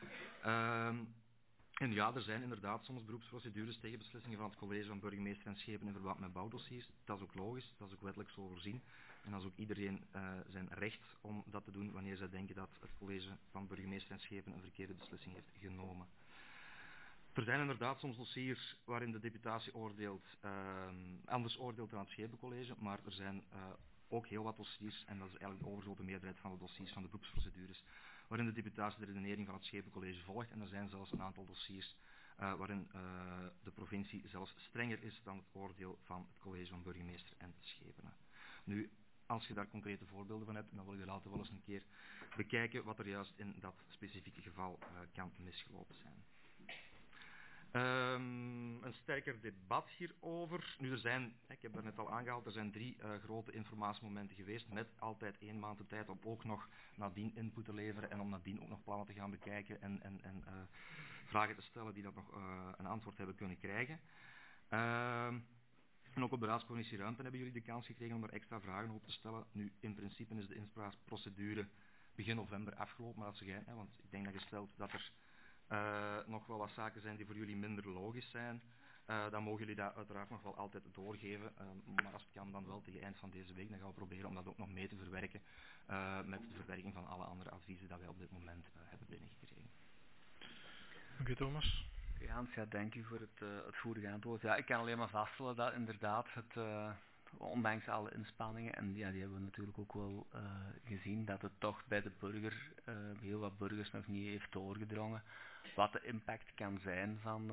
Speaker 8: En ja, er zijn inderdaad soms beroepsprocedures tegen beslissingen van het college van burgemeester en schepen in verband met bouwdossiers. Dat is ook logisch, dat is ook wettelijk zo voorzien. En dat is ook iedereen zijn recht om dat te doen wanneer zij denken dat het college van burgemeester en schepen een verkeerde beslissing heeft genomen. Er zijn inderdaad soms dossiers waarin de deputatie anders oordeelt dan het schepencollege, maar er zijn ook heel wat dossiers, en dat is eigenlijk de overgrote meerderheid van de dossiers van de beroepsprocedures, waarin de deputatie de redenering van het schepencollege volgt. En er zijn zelfs een aantal dossiers waarin de provincie zelfs strenger is dan het oordeel van het college van burgemeester en schepenen. Nu, als je daar concrete voorbeelden van hebt, dan wil je later wel eens een keer bekijken wat er juist in dat specifieke geval kan misgelopen zijn. Een sterker debat hierover. Nu, ik heb dat net al aangehaald, er zijn 3 grote informatiemomenten geweest, met altijd 1 maand de tijd om ook nog nadien input te leveren en om nadien ook nog plannen te gaan bekijken en vragen te stellen die dat nog een antwoord hebben kunnen krijgen. En ook op de raadscommissie Ruimte hebben jullie de kans gekregen om er extra vragen op te stellen. Nu, in principe is de inspraakprocedure begin november afgelopen, maar dat is geheim, want ik denk dat je stelt dat er nog wel wat zaken zijn die voor jullie minder logisch zijn, dan mogen jullie dat uiteraard nog wel altijd doorgeven. Maar als het kan dan wel tegen eind van deze week, dan gaan we proberen om dat ook nog mee te verwerken met de verwerking van alle andere adviezen dat wij op dit moment hebben binnengekregen.
Speaker 1: Oké, Thomas.
Speaker 2: Hans, ja, dank u voor het goede antwoord. Ja, ik kan alleen maar vaststellen dat inderdaad ondanks alle inspanningen, en ja, die hebben we natuurlijk ook wel gezien, dat het toch bij de burger, heel wat burgers nog niet heeft doorgedrongen, wat de impact kan zijn van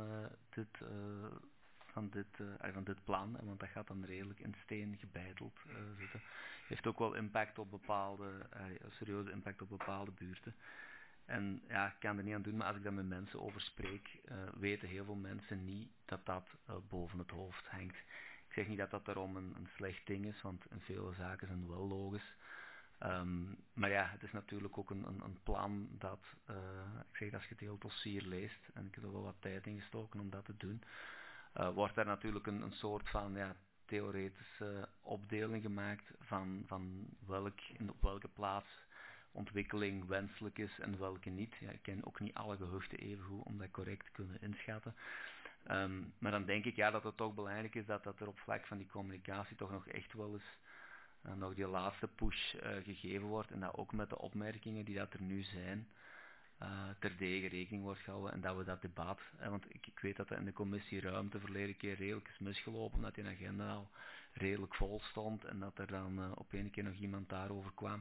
Speaker 2: dit plan, want dat gaat dan redelijk in steen gebeiteld zitten. Heeft ook wel impact op serieuze impact op bepaalde buurten. En ja, ik kan er niet aan doen, maar als ik daar met mensen over spreek, weten heel veel mensen niet dat dat boven het hoofd hangt. Ik zeg niet dat dat daarom een slecht ding is, want in vele zaken zijn wel logisch. Maar ja, het is natuurlijk ook een plan dat, ik zeg, als je het heel dossier leest, en ik heb er wel wat tijd in gestoken om dat te doen, wordt daar natuurlijk een soort van theoretische opdeling gemaakt van op welke plaats ontwikkeling wenselijk is en welke niet. Ja, ik ken ook niet alle gehuchten even goed om dat correct te kunnen inschatten. Maar dan denk ik dat het toch belangrijk is dat er op vlak van die communicatie toch nog echt wel eens nog die laatste push gegeven wordt en dat ook met de opmerkingen die dat er nu zijn terdege rekening wordt gehouden en dat we dat debat, want ik weet dat in de commissie Ruimte verleden keer redelijk is misgelopen, dat die agenda al redelijk vol stond en dat er dan op een keer nog iemand daarover kwam.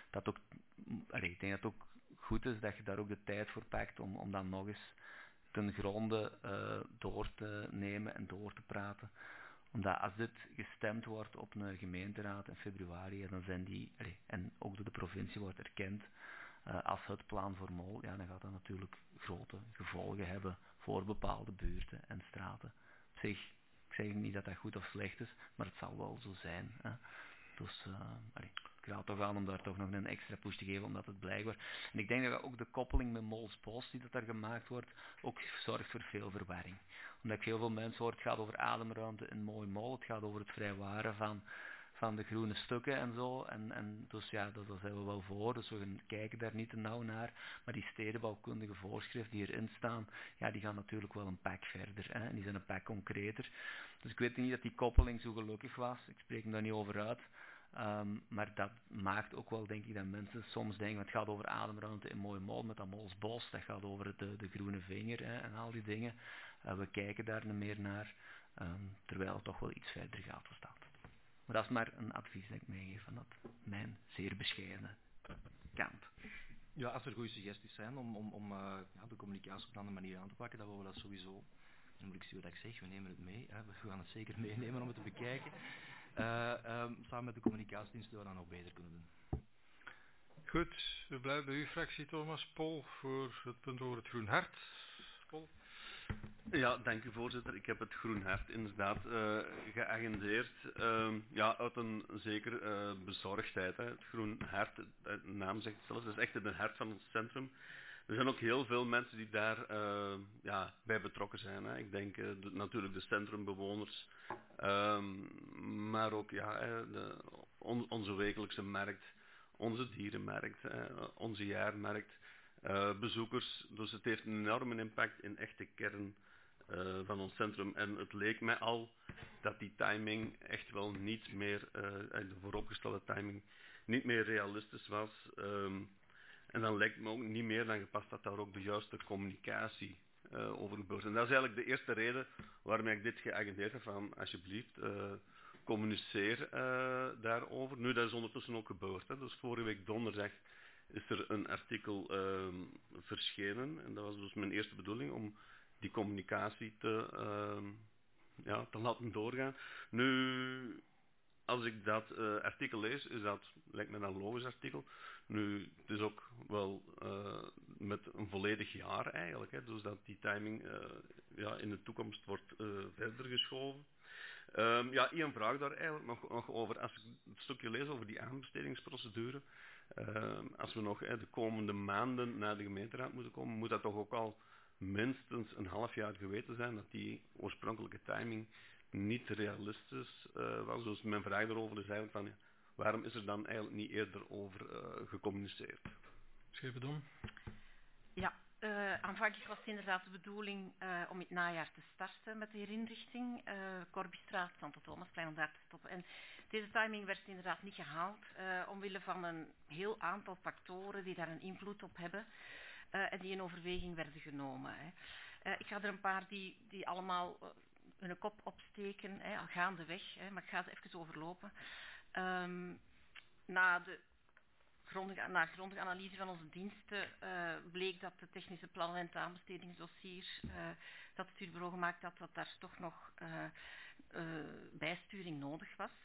Speaker 2: Ik denk dat het ook goed is dat je daar ook de tijd voor pakt om dan nog eens ten gronde door te nemen en door te praten. Omdat als dit gestemd wordt op een gemeenteraad in februari, dan zijn en ook door de provincie wordt erkend als het plan voor Mol, dan gaat dat natuurlijk grote gevolgen hebben voor bepaalde buurten en straten. Op zich, ik zeg niet dat dat goed of slecht is, maar het zal wel zo zijn. Hè. Dus ik raad toch aan om daar toch nog een extra push te geven, omdat het blijkbaar... En ik denk dat ook de koppeling met Molsbos die dat daar gemaakt wordt, ook zorgt voor veel verwarring. Omdat ik heel veel mensen hoor, het gaat over ademruimte in Mooi Mol, het gaat over het vrijwaren van de groene stukken en zo. En dus ja, daar zijn we wel voor, dus we gaan kijken daar niet te nauw naar. Maar die stedenbouwkundige voorschriften die erin staan, die gaan natuurlijk wel een pak verder. Hè, en die zijn een pak concreter. Dus ik weet niet dat die koppeling zo gelukkig was, ik spreek me daar niet over uit. Maar dat maakt ook wel, denk ik, dat mensen soms denken, het gaat over ademruimte in Mooi Mol, met dat Molsbos, dat gaat over de groene vinger en al die dingen. We kijken daar meer naar, terwijl het toch wel iets verder gaat van staat. Maar dat is maar een advies dat ik meegeef vanuit mijn zeer bescheiden kant.
Speaker 8: Ja, als er goede suggesties zijn om de communicatie op een andere manier aan te pakken, dan willen we dat sowieso. Dan moet ik zien wat ik zeg, we nemen het mee. Hè. We gaan het zeker meenemen om het te bekijken. Samen met de communicatiediensten we dat nog beter kunnen doen.
Speaker 1: Goed, we blijven bij uw fractie, Thomas. Paul, voor het punt over het Groen Hart. Paul?
Speaker 7: Ja, dank u voorzitter. Ik heb het Groen Hart inderdaad geagendeerd. Uit een zeker bezorgdheid. Hè. Het Groen Hart, de naam zegt het zelf, dat is echt in het hart van het centrum. Er zijn ook heel veel mensen die daar bij betrokken zijn. Hè. Ik denk natuurlijk de centrumbewoners, maar ook onze wekelijkse markt, onze dierenmarkt, onze jaarmarkt, bezoekers. Dus het heeft een enorme impact in echt de kern van ons centrum. En het leek mij al dat die timing echt wel niet meer, de vooropgestelde timing, niet meer realistisch was. En dan lijkt me ook niet meer dan gepast dat daar ook de juiste communicatie over gebeurt. En dat is eigenlijk de eerste reden waarom ik dit geagendeerd heb van alsjeblieft communiceer daarover. Nu, dat is ondertussen ook gebeurd. Hè. Dus vorige week donderdag is er een artikel verschenen. En dat was dus mijn eerste bedoeling om die communicatie te laten doorgaan. Nu, als ik dat artikel lees, lijkt me dat een logisch artikel. Nu, het is ook wel met een volledig jaar eigenlijk. Hè, dus dat die timing in de toekomst wordt verder geschoven. Een vraag daar eigenlijk nog over. Als ik het stukje lees over die aanbestedingsprocedure. Als we nog de komende maanden naar de gemeenteraad moeten komen, moet dat toch ook al minstens een half jaar geweten zijn dat die oorspronkelijke timing niet realistisch was. Dus mijn vraag daarover is eigenlijk van, waarom is er dan eigenlijk niet eerder over gecommuniceerd?
Speaker 1: Schependom.
Speaker 9: Ja, aanvankelijk was het inderdaad de bedoeling om in het najaar te starten met de herinrichting. Corbystraat, Santo Thomasplein, om daar te stoppen. En deze timing werd inderdaad niet gehaald, omwille van een heel aantal factoren die daar een invloed op hebben en die in overweging werden genomen. Ik ga er een paar die allemaal hun kop opsteken, al gaandeweg, maar ik ga ze even overlopen. Na grondige analyse van onze diensten bleek dat de technische plannen en het aanbestedingsdossier dat het studiebureau gemaakt had, dat daar toch nog bijsturing nodig was.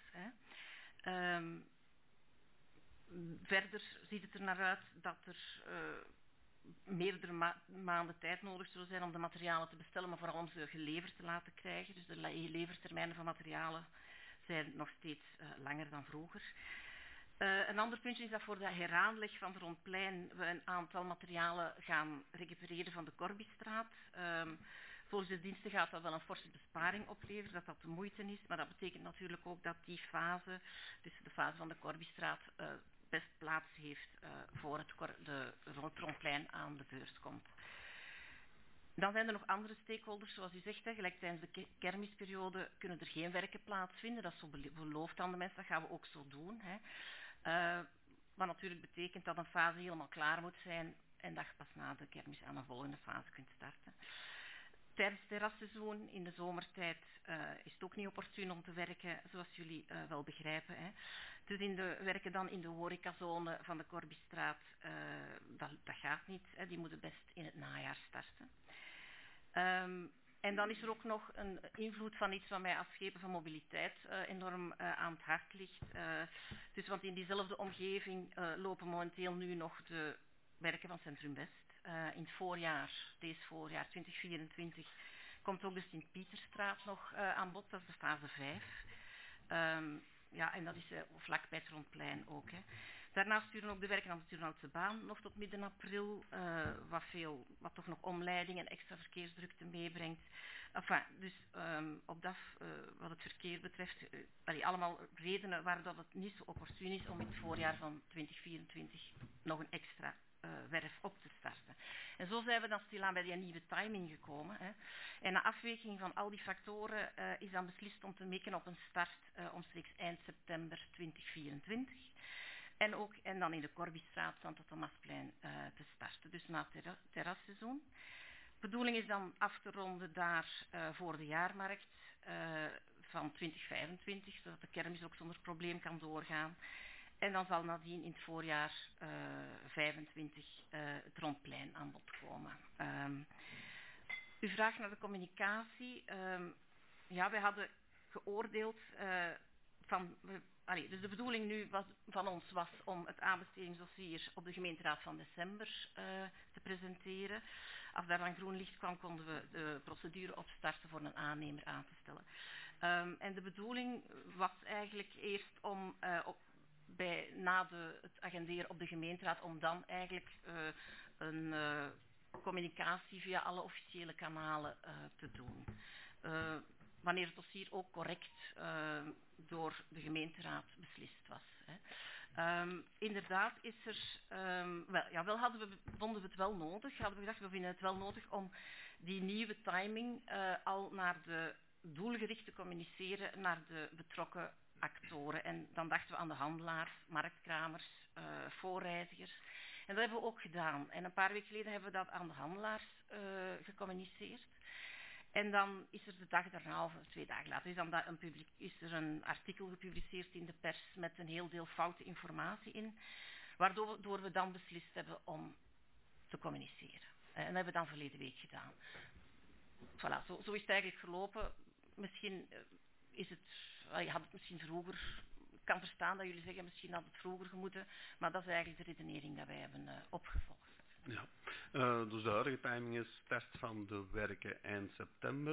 Speaker 9: Verder ziet het er naar uit dat er meerdere maanden tijd nodig zullen zijn om de materialen te bestellen, maar vooral om ze geleverd te laten krijgen. Dus de levertermijnen van materialen zijn nog steeds langer dan vroeger. Een ander puntje is dat voor de heraanleg van de Rondplein we een aantal materialen gaan recupereren van de Corbystraat. Volgens de diensten gaat dat wel een forse besparing opleveren, dat de moeite is, maar dat betekent natuurlijk ook dat die fase, dus de fase van de Corbystraat, best plaats heeft voor het Rondplein aan de beurt komt. Dan zijn er nog andere stakeholders, zoals u zegt, gelijk tijdens de kermisperiode kunnen er geen werken plaatsvinden. Dat is zo beloofd aan de mensen, dat gaan we ook zo doen. Wat natuurlijk betekent dat een fase helemaal klaar moet zijn en dat je pas na de kermis aan een volgende fase kunt starten. Tijdens het terrasseizoen in de zomertijd is het ook niet opportun om te werken, zoals jullie wel begrijpen. Dus werken dan in de horecazone van de Corbystraat, dat gaat niet. Die moeten best in het najaar starten. En dan is er ook nog een invloed van iets wat mij als schepen van mobiliteit enorm aan het hart ligt. Dus want in diezelfde omgeving lopen momenteel nu nog de werken van Centrum West. In het voorjaar, deze voorjaar 2024, komt ook de Sint-Pieterstraat nog aan bod, dat is de fase 5. En dat is vlak bij het Rondplein ook. Daarnaast sturen ook de werken aan de Turnhoutse baan nog tot midden april, wat toch nog omleiding en extra verkeersdrukte meebrengt. Enfin, dus wat het verkeer betreft, allemaal redenen waar dat het niet zo opportun is om in het voorjaar van 2024 nog een extra werf op te starten. En zo zijn we dan stilaan bij die nieuwe timing gekomen. En na afweging van al die factoren is dan beslist om te mikken op een start omstreeks eind september 2024. En dan in de Corbystraat, Santo Thomasplein te starten, dus na het terrasseizoen. bedoeling is dan af te ronden daar voor de jaarmarkt van 2025, zodat de kermis ook zonder probleem kan doorgaan. En dan zal nadien in het voorjaar 25 het rondplein aan bod komen. U vraagt naar de communicatie. Ja, wij hadden geoordeeld dus de bedoeling nu van ons was om het aanbestedingsdossier op de gemeenteraad van december te presenteren. Als daar dan groen licht kwam, konden we de procedure opstarten voor een aannemer aan te stellen. En de bedoeling was eigenlijk eerst om na het agenderen op de gemeenteraad, om dan eigenlijk een communicatie via alle officiële kanalen te doen. Wanneer het dossier ook correct door de gemeenteraad beslist was. Inderdaad is er, vonden we het wel nodig, hadden we gedacht, we vinden het wel nodig om die nieuwe timing al naar de doelgericht te communiceren naar de betrokken actoren. En dan dachten we aan de handelaars, marktkramers, voorreizigers. En dat hebben we ook gedaan. En een paar weken geleden hebben we dat aan de handelaars gecommuniceerd. En dan is er de dag daarna, of 2 dagen later, is er een artikel gepubliceerd in de pers met een heel deel foute informatie in, waardoor we dan beslist hebben om te communiceren. En dat hebben we dan verleden week gedaan. Voilà, zo is het eigenlijk verlopen. Misschien had het misschien vroeger, ik kan verstaan dat jullie zeggen, misschien had het vroeger gemoeten, maar dat is eigenlijk de redenering dat wij hebben opgevolgd.
Speaker 7: Ja, dus de huidige timing is start van de werken eind september.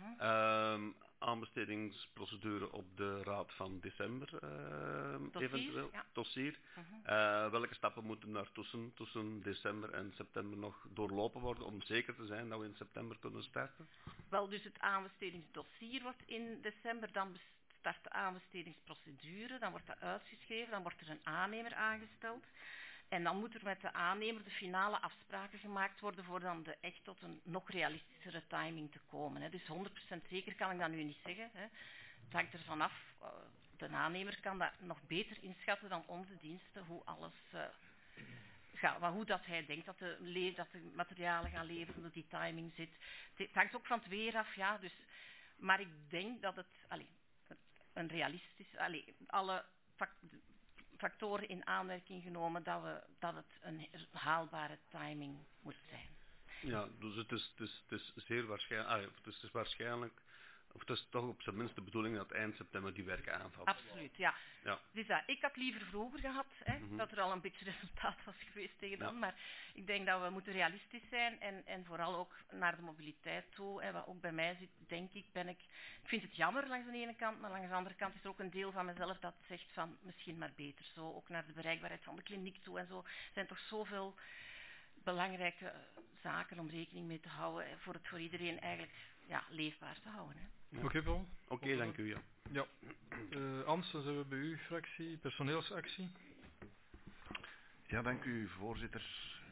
Speaker 7: Aanbestedingsprocedure op de raad van december, eventueel.
Speaker 9: Ja.
Speaker 7: Dossier. Welke stappen moeten daar tussen december en september nog doorlopen worden om zeker te zijn dat we in september kunnen starten?
Speaker 9: Wel, dus het aanbestedingsdossier wordt in december, dan start de aanbestedingsprocedure, dan wordt dat uitgeschreven, dan wordt er een aannemer aangesteld. En dan moet er met de aannemer de finale afspraken gemaakt worden voor dan echt tot een nog realistischere timing te komen. Hè. Dus 100% zeker kan ik dat nu niet zeggen. Hè. Het hangt ervan af. De aannemer kan dat nog beter inschatten dan onze diensten, hoe alles gaat. Maar hoe dat hij denkt dat de materialen gaan leveren, hoe die timing zit. Het hangt ook van het weer af, ja. Dus, maar ik denk dat het een realistisch, alle factoren in aanmerking genomen dat het een haalbare timing moet zijn.
Speaker 7: Ja, dus het is zeer waarschijnlijk, of het is toch op zijn minst de bedoeling dat eind september die werken aanvalt.
Speaker 9: Absoluut, ja. Dus ik had liever vroeger gehad, dat er al een beetje resultaat was geweest tegen dan, maar ik denk dat we moeten realistisch zijn en vooral ook naar de mobiliteit toe. En wat ook bij mij zit, denk ik, ik vind het jammer langs de ene kant, maar langs de andere kant is er ook een deel van mezelf dat zegt van misschien maar beter zo, ook naar de bereikbaarheid van de kliniek toe en zo. Er zijn toch zoveel belangrijke zaken om rekening mee te houden voor het voor iedereen eigenlijk leefbaar te houden.
Speaker 1: Ja. Oké, Paul.
Speaker 7: Oké, dank u.
Speaker 1: Ja. Ans, dan zijn we bij uw fractie, personeelsactie.
Speaker 7: Ja, dank u, voorzitter.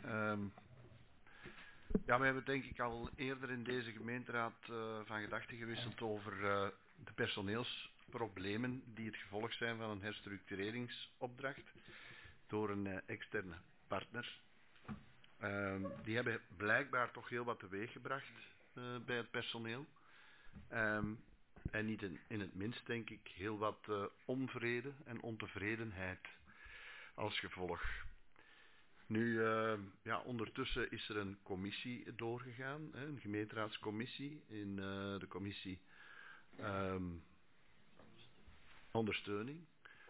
Speaker 7: Ja, we hebben denk ik al eerder in deze gemeenteraad van gedachten gewisseld over de personeelsproblemen die het gevolg zijn van een herstructureringsopdracht door een externe partner. Die hebben blijkbaar toch heel wat teweeggebracht bij het personeel. En niet in het minst, denk ik, heel wat onvrede en ontevredenheid als gevolg. Nu, ondertussen is er een commissie doorgegaan, een gemeenteraadscommissie, in de commissie ondersteuning.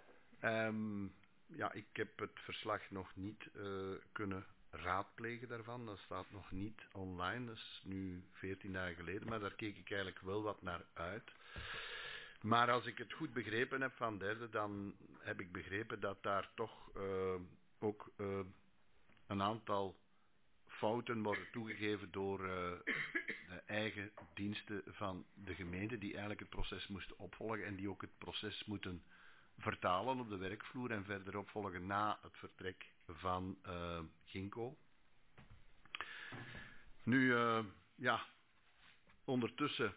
Speaker 7: Ik heb het verslag nog niet kunnen raadplegen daarvan. Dat staat nog niet online. Dat is nu 14 dagen geleden, maar daar keek ik eigenlijk wel wat naar uit. Maar als ik het goed begrepen heb van derde, dan heb ik begrepen dat daar toch ook een aantal fouten worden toegegeven door de eigen diensten van de gemeente, die eigenlijk het proces moesten opvolgen en die ook het proces moeten vertalen op de werkvloer en verder opvolgen na het vertrek van Ginkgo. Nu, ondertussen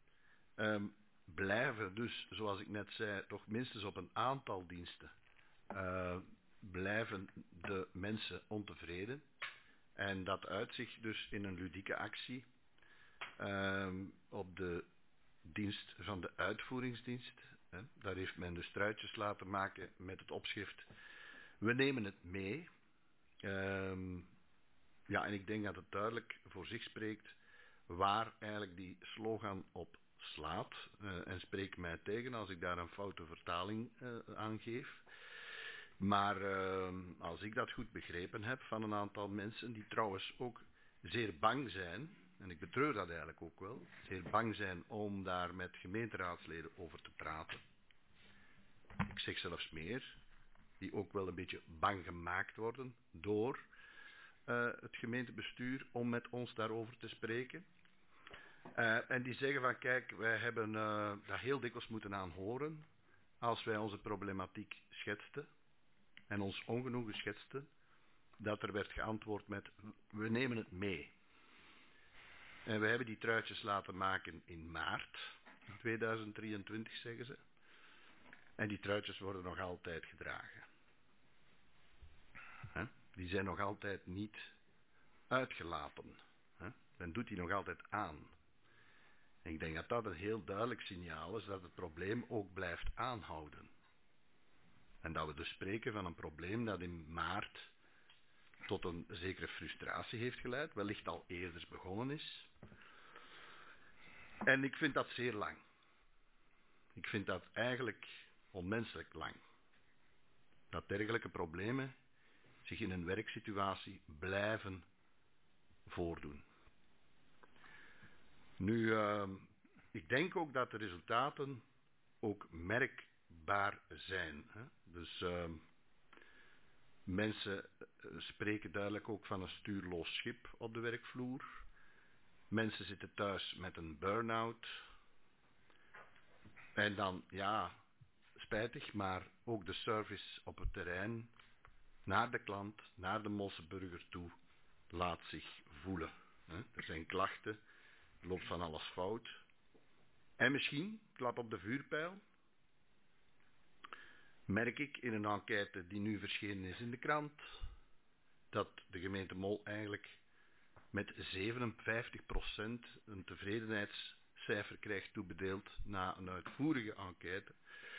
Speaker 7: blijven dus, zoals ik net zei, toch minstens op een aantal diensten blijven de mensen ontevreden. En dat uitzicht dus in een ludieke actie op de dienst van de uitvoeringsdienst. Daar heeft men dus truitjes laten maken met het opschrift: we nemen het mee. Ja, en ik denk dat het duidelijk voor zich spreekt waar eigenlijk die slogan op slaat. En spreek mij tegen als ik daar een foute vertaling aan geef. Maar als ik dat goed begrepen heb van een aantal mensen die trouwens ook zeer bang zijn, en ik betreur dat eigenlijk ook wel, zeer bang zijn om daar met gemeenteraadsleden over te praten. Ik zeg zelfs meer, die ook wel een beetje bang gemaakt worden door het gemeentebestuur om met ons daarover te spreken. En die zeggen van kijk, wij hebben dat heel dikwijls moeten aanhoren als wij onze problematiek schetsten en ons ongenoegen schetsten, dat er werd geantwoord met we nemen het mee. En we hebben die truitjes laten maken in maart 2023, zeggen ze. En die truitjes worden nog altijd gedragen. Die zijn nog altijd niet uitgelaten. Men doet die nog altijd aan. En ik denk dat dat een heel duidelijk signaal is dat het probleem ook blijft aanhouden. En dat we dus spreken van een probleem dat in maart tot een zekere frustratie heeft geleid, wellicht al eerder begonnen is. En ik vind dat zeer lang. Ik vind dat eigenlijk onmenselijk lang. Dat dergelijke problemen zich in een werksituatie blijven voordoen. Nu, ik denk ook dat de resultaten ook merkbaar zijn. Dus mensen spreken duidelijk ook van een stuurloos schip op de werkvloer. Mensen zitten thuis met een burn-out. En dan, ja, spijtig, maar ook de service op het terrein naar de klant, naar de Molsenburger toe, laat zich voelen. Er zijn klachten, er loopt van alles fout. En misschien, klap op de vuurpijl, merk ik in een enquête die nu verschenen is in de krant, dat de gemeente Mol eigenlijk met 57% een tevredenheidscijfer krijgt toebedeeld na een uitvoerige enquête,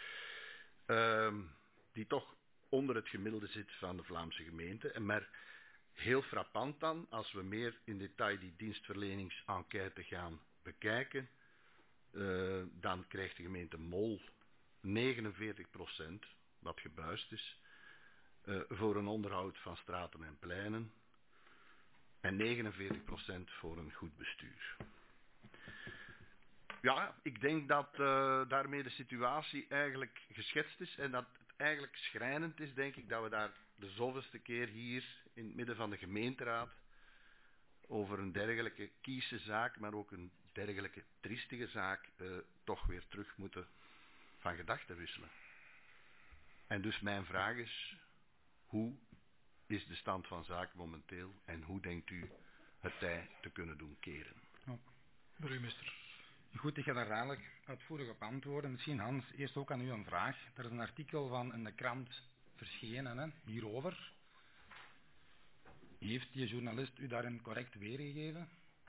Speaker 7: die toch onder het gemiddelde zit van de Vlaamse gemeenten. Maar heel frappant dan, als we meer in detail die dienstverleningsenquête gaan bekijken, dan krijgt de gemeente Mol 49%, wat gebuist is, voor een onderhoud van straten en pleinen en 49% voor een goed bestuur. Ja, ik denk dat daarmee de situatie eigenlijk geschetst is en dat het eigenlijk schrijnend is, denk ik, dat we daar de zoveelste keer hier in het midden van de gemeenteraad over een dergelijke kiesche zaak, maar ook een dergelijke triestige zaak, toch weer terug moeten van gedachten wisselen. En dus mijn vraag is, hoe is de stand van zaken momenteel en hoe denkt u het tij te kunnen doen keren?
Speaker 1: Burgemeester.
Speaker 6: Goed, ik ga daar dadelijk uitvoerig op antwoorden. Misschien Hans, eerst ook aan u een vraag. Er is een artikel van in de krant verschenen hierover. Heeft die journalist u daarin correct weergegeven?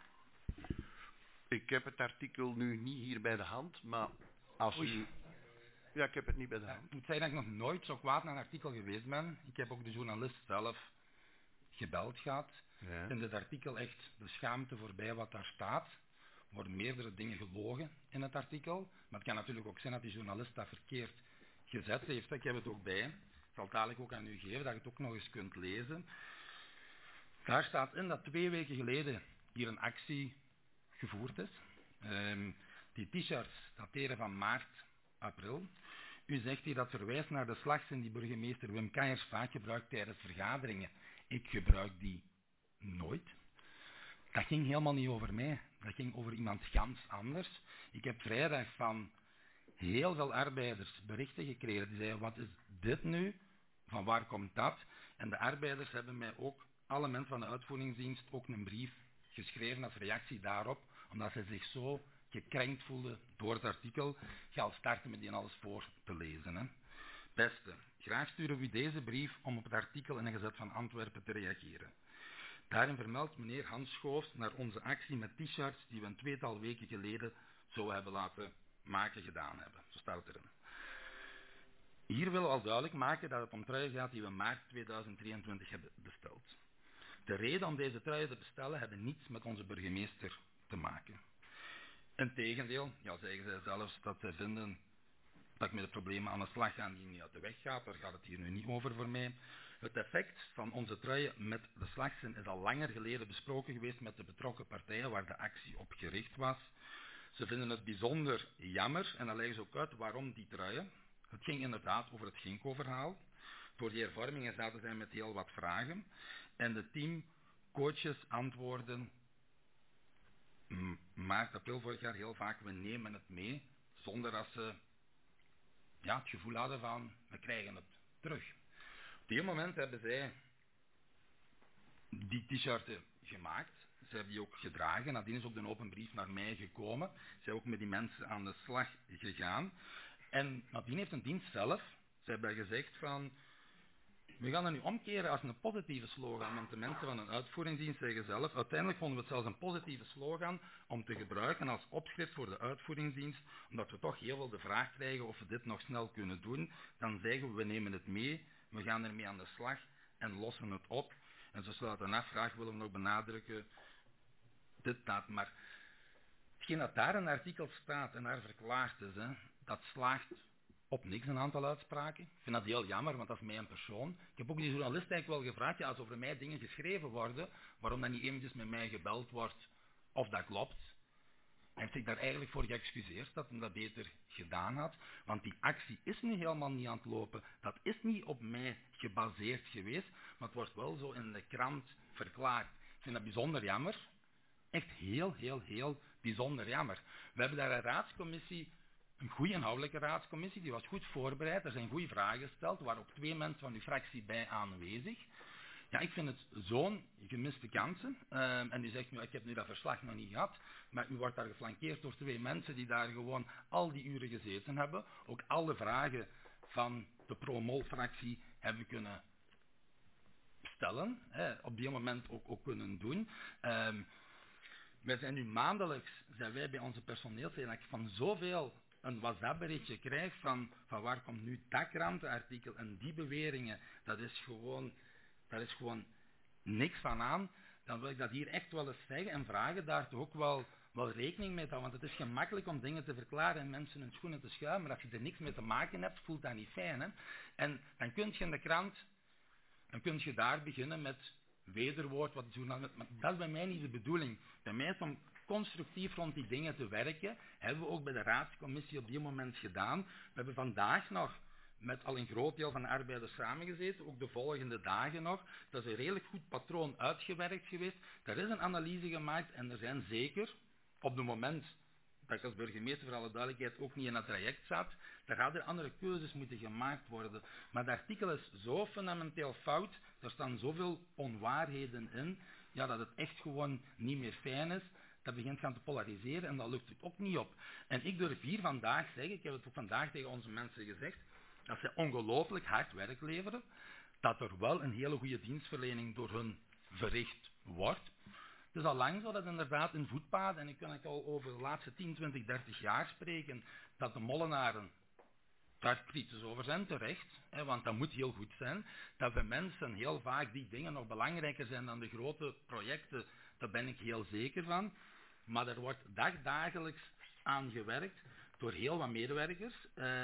Speaker 7: Ik heb het artikel nu niet hier bij de hand, maar als u... Ja, ik heb het niet bij de hand.
Speaker 6: Ik moet zeggen dat ik nog nooit zo kwaad naar een artikel geweest ben. Ik heb ook de journalist zelf gebeld gehad. Ja. In dit artikel echt de schaamte voorbij wat daar staat. Er worden meerdere dingen gelogen in het artikel. Maar het kan natuurlijk ook zijn dat die journalist dat verkeerd gezet heeft. Ik heb het ook bij. Ik zal het dadelijk ook aan u geven, dat je het ook nog eens kunt lezen. Daar staat in dat 2 weken geleden hier een actie gevoerd is. Die t-shirts dateren van maart, april. U zegt hier dat verwijst naar de slagzin die burgemeester Wim Kanjers vaak gebruikt tijdens vergaderingen. Ik gebruik die nooit. Dat ging helemaal niet over mij. Dat ging over iemand gans anders. Ik heb vrijdag van heel veel arbeiders berichten gekregen. Die zeiden, wat is dit nu? Van waar komt dat? En de arbeiders hebben mij ook, alle mensen van de uitvoeringsdienst, ook een brief geschreven als reactie daarop. Omdat zij zich zo gekrenkt voelden door het artikel. Ik ga al starten met die alles voor te lezen. Beste, graag sturen we u deze brief om op het artikel in de Gazet van Antwerpen te reageren. Daarin vermeldt meneer Hans Schoofs naar onze actie met t-shirts die we een 2-tal weken geleden zo hebben laten maken gedaan hebben. Zo staat het erin. Hier willen we al duidelijk maken dat het om truien gaat die we maart 2023 hebben besteld. De reden om deze truien te bestellen hebben niets met onze burgemeester te maken. Integendeel, ja, zeggen zij zelfs dat zij vinden dat ik met de problemen aan de slag ga die niet uit de weg gaat. Daar gaat het hier nu niet over voor mij. Het effect van onze truien met de slagzin is al langer geleden besproken geweest met de betrokken partijen waar de actie op gericht was. Ze vinden het bijzonder jammer en dan leggen ze ook uit waarom die truien. Het ging inderdaad over het Ginkgo-verhaal. Voor die hervormingen zaten zij met heel wat vragen. En de teamcoaches antwoorden maart, april vorig jaar heel vaak, we nemen het mee, zonder dat ze het gevoel hadden van, we krijgen het terug. Op die moment hebben zij die t-shirten gemaakt. Ze hebben die ook gedragen. Nadien is ook een open brief naar mij gekomen. Ze zijn ook met die mensen aan de slag gegaan. En nadien heeft een dienst zelf, ze hebben gezegd van, we gaan het nu omkeren als een positieve slogan, want de mensen van een uitvoeringsdienst zeggen zelf, uiteindelijk vonden we het zelfs een positieve slogan om te gebruiken als opschrift voor de uitvoeringsdienst, omdat we toch heel veel de vraag krijgen of we dit nog snel kunnen doen. Dan zeggen we, we nemen het mee, we gaan ermee aan de slag en lossen het op. En zo sluiten af, graag willen we nog benadrukken, dat, maar hetgeen dat daar in een artikel staat en daar verklaard is, dat slaagt op niks, een aantal uitspraken. Ik vind dat heel jammer, want dat is mij een persoon. Ik heb ook die journalist eigenlijk wel gevraagd, als over mij dingen geschreven worden, waarom dan niet eventjes met mij gebeld wordt of dat klopt. Hij heeft zich daar eigenlijk voor geëxcuseerd dat hij dat beter gedaan had, want die actie is nu helemaal niet aan het lopen. Dat is niet op mij gebaseerd geweest, maar het wordt wel zo in de krant verklaard. Ik vind dat bijzonder jammer. Echt heel bijzonder jammer. We hebben daar een raadscommissie, een goede inhoudelijke raadscommissie, die was goed voorbereid, er zijn goede vragen gesteld, er waren ook 2 mensen van uw fractie bij aanwezig. Ja, ik vind het zo'n gemiste kansen. En u zegt nu, ik heb nu dat verslag nog niet gehad, maar u wordt daar geflankeerd door 2 mensen die daar gewoon al die uren gezeten hebben, ook alle vragen van de pro-mol-fractie hebben kunnen stellen, op die moment ook kunnen doen. Wij zijn nu maandelijks, zijn wij bij onze personeelsleden, van zoveel een WhatsApp-berichtje krijg van waar komt nu dat krantenartikel en die beweringen, dat is gewoon niks van aan, dan wil ik dat hier echt wel eens zeggen en vragen daar toch ook wel rekening mee te houden, want het is gemakkelijk om dingen te verklaren en mensen hun schoenen te schuiven, maar als je er niks mee te maken hebt, voelt dat niet fijn. Hè? En dan kun je in de krant, dan kun je daar beginnen met wederwoord, wat de journalist, maar dat is bij mij niet de bedoeling. Bij mij is om constructief rond die dingen te werken, hebben we ook bij de raadscommissie op die moment gedaan. We hebben vandaag nog met al een groot deel van de arbeiders samengezeten, ook de volgende dagen nog. Dat is een redelijk goed patroon uitgewerkt geweest. Er is een analyse gemaakt en er zijn zeker, op het moment dat ik als burgemeester voor alle duidelijkheid ook niet in dat traject zat, daar gaan er andere keuzes moeten gemaakt worden. Maar het artikel is zo fundamenteel fout, er staan zoveel onwaarheden in, ja, dat het echt gewoon niet meer fijn is. Dat begint gaan te polariseren en dat lukt het ook niet op. En ik durf hier vandaag zeggen, ik heb het ook vandaag tegen onze mensen gezegd, dat zij ongelooflijk hard werk leveren, dat er wel een hele goede dienstverlening door hun verricht wordt. Het is al lang zo dat inderdaad in voetpaden, en ik kan al over de laatste 10, 20, 30 jaar spreken, dat de molenaren daar kritisch over zijn, terecht, want dat moet heel goed zijn, dat bij mensen heel vaak die dingen nog belangrijker zijn dan de grote projecten, daar ben ik heel zeker van. Maar er wordt dagelijks aan gewerkt door heel wat medewerkers.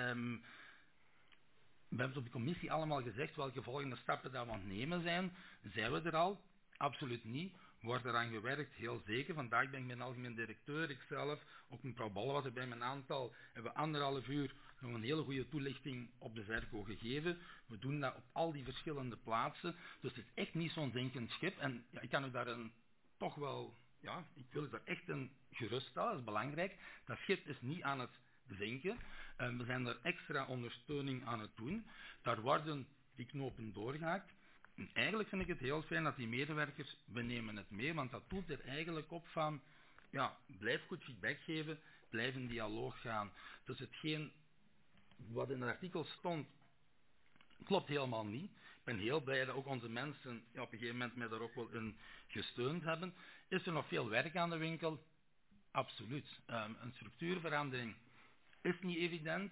Speaker 6: We hebben op de commissie allemaal gezegd welke volgende stappen dat we aan het nemen zijn. Zijn we er al? Absoluut niet. Wordt eraan gewerkt, heel zeker. Vandaag ben ik mijn algemeen directeur, ikzelf, ook mevrouw Bolle was er bij mijn aantal. Hebben we 1,5 uur nog een hele goede toelichting op de Zerco gegeven. We doen dat op al die verschillende plaatsen. Dus het is echt niet zo'n zinkend schip. En ja, ik kan u daar toch wel, ja, ik wil u daar echt een geruststellen, dat is belangrijk. Dat schip is niet aan het zinken. We zijn daar extra ondersteuning aan het doen. Daar worden die knopen doorgehaakt. En eigenlijk vind ik het heel fijn dat die medewerkers, we nemen het mee, want dat doet er eigenlijk op van, ja, blijf goed feedback geven, blijf in dialoog gaan. Dus hetgeen wat in het artikel stond, klopt helemaal niet. Ik ben heel blij dat ook onze mensen op een gegeven moment mij daar ook wel in gesteund hebben. Is er nog veel werk aan de winkel? Absoluut. Een structuurverandering is niet evident.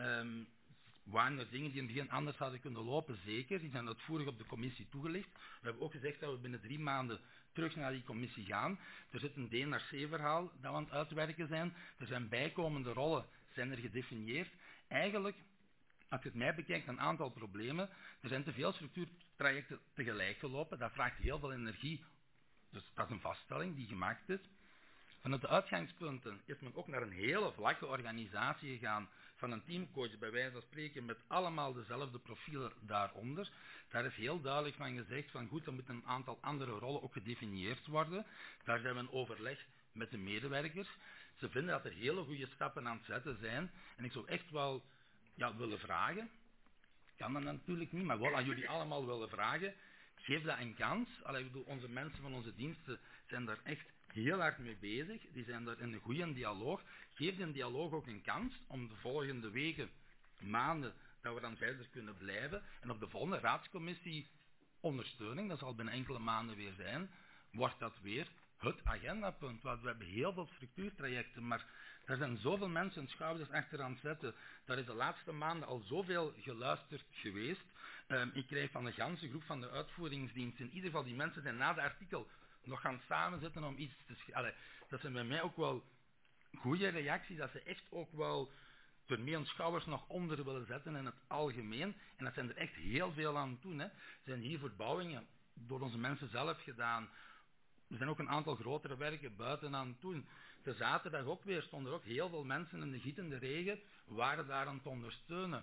Speaker 6: Waren er dingen die in het begin anders hadden kunnen lopen? Zeker. Die zijn uitvoerig op de commissie toegelicht. We hebben ook gezegd dat we binnen 3 maanden terug naar die commissie gaan. Er zit een D-naar-C-verhaal dat we aan het uitwerken zijn. Er zijn bijkomende rollen, zijn er gedefinieerd. Eigenlijk, als je het mij bekijkt, een aantal problemen. Er zijn te veel structuurtrajecten tegelijk gelopen. Dat vraagt heel veel energie. Dus dat is een vaststelling die gemaakt is. Vanuit de uitgangspunten is men ook naar een hele vlakke organisatie gegaan van een teamcoach, bij wijze van spreken, met allemaal dezelfde profielen daaronder. Daar is heel duidelijk van gezegd van goed, er moeten een aantal andere rollen ook gedefinieerd worden. Daar zijn we in overleg met de medewerkers. Ze vinden dat er hele goede stappen aan het zetten zijn. En ik zou echt wel willen vragen, ik kan dat natuurlijk niet, maar wel aan jullie allemaal willen vragen, geef dat een kans. Ik bedoel, onze mensen van onze diensten zijn daar echt heel hard mee bezig. Die zijn daar in een goede dialoog. Geef die dialoog ook een kans om de volgende weken, maanden, dat we dan verder kunnen blijven. En op de volgende raadscommissie ondersteuning, dat zal binnen enkele maanden weer zijn, wordt dat weer het agendapunt. Want we hebben heel veel structuurtrajecten, maar er zijn zoveel mensen hun schouders achteraan het zetten. Daar is de laatste maanden al zoveel geluisterd geweest. Ik krijg van de ganse groep van de uitvoeringsdienst, in ieder geval die mensen zijn na de artikel nog gaan samenzitten om iets te schrijven. Dat zijn bij mij ook wel goede reacties, dat ze echt ook wel ermee hun schouders nog onder willen zetten in het algemeen. En dat zijn er echt heel veel aan het doen. Er zijn hier verbouwingen door onze mensen zelf gedaan. Er zijn ook een aantal grotere werken buiten aan het doen. De zaterdag ook weer stonden er ook heel veel mensen in de gietende regen, waren daar aan het ondersteunen.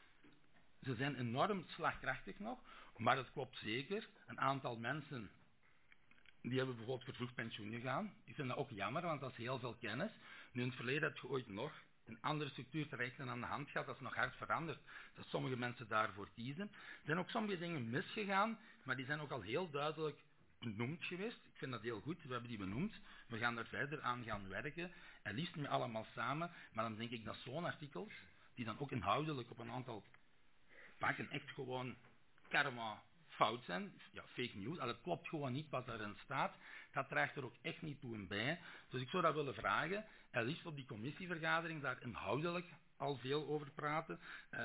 Speaker 6: Ze zijn enorm slagkrachtig nog, maar het klopt zeker. Een aantal mensen die hebben bijvoorbeeld vervroegd pensioen gegaan. Ik vind dat ook jammer, want dat is heel veel kennis. Nu in het verleden heb je ooit nog een andere structuurtrajecten aan de hand gehad, dat is nog hard veranderd. Dat sommige mensen daarvoor kiezen. Er zijn ook sommige dingen misgegaan, maar die zijn ook al heel duidelijk benoemd geweest. Ik vind dat heel goed, we hebben die benoemd. We gaan daar verder aan gaan werken. En liefst met allemaal samen. Maar dan denk ik dat zo'n artikels, die dan ook inhoudelijk op een aantal pakken echt gewoon karma fout zijn, fake news, het klopt gewoon niet wat daarin staat, dat draagt er ook echt niet toe en bij. Dus ik zou dat willen vragen, en liefst op die commissievergadering daar inhoudelijk al veel over praten.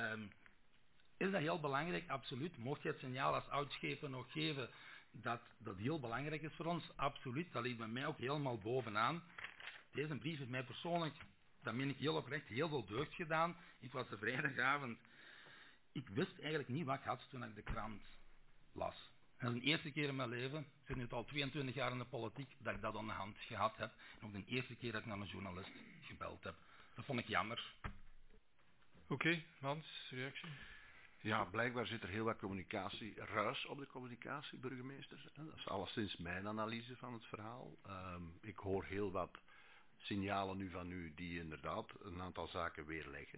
Speaker 6: Is dat heel belangrijk? Absoluut. Mocht je het signaal als oudschepen nog geven dat dat heel belangrijk is voor ons? Absoluut. Dat ligt bij mij ook helemaal bovenaan. Deze brief heeft mij persoonlijk, dat meen ik heel oprecht, heel veel deugd gedaan. Ik was de vrijdagavond, ik wist eigenlijk niet wat ik had toen ik de krant las. En dat is de eerste keer in mijn leven, ik zit nu al 22 jaar in de politiek, dat ik dat aan de hand gehad heb. En ook de eerste keer dat ik naar een journalist gebeld heb. Dat vond ik jammer.
Speaker 1: Oké, Mans, reactie?
Speaker 7: Ja, blijkbaar zit er heel wat ruis op de communicatie, burgemeester. Dat is alleszins mijn analyse van het verhaal. Ik hoor heel wat signalen nu van u die inderdaad een aantal zaken weerleggen.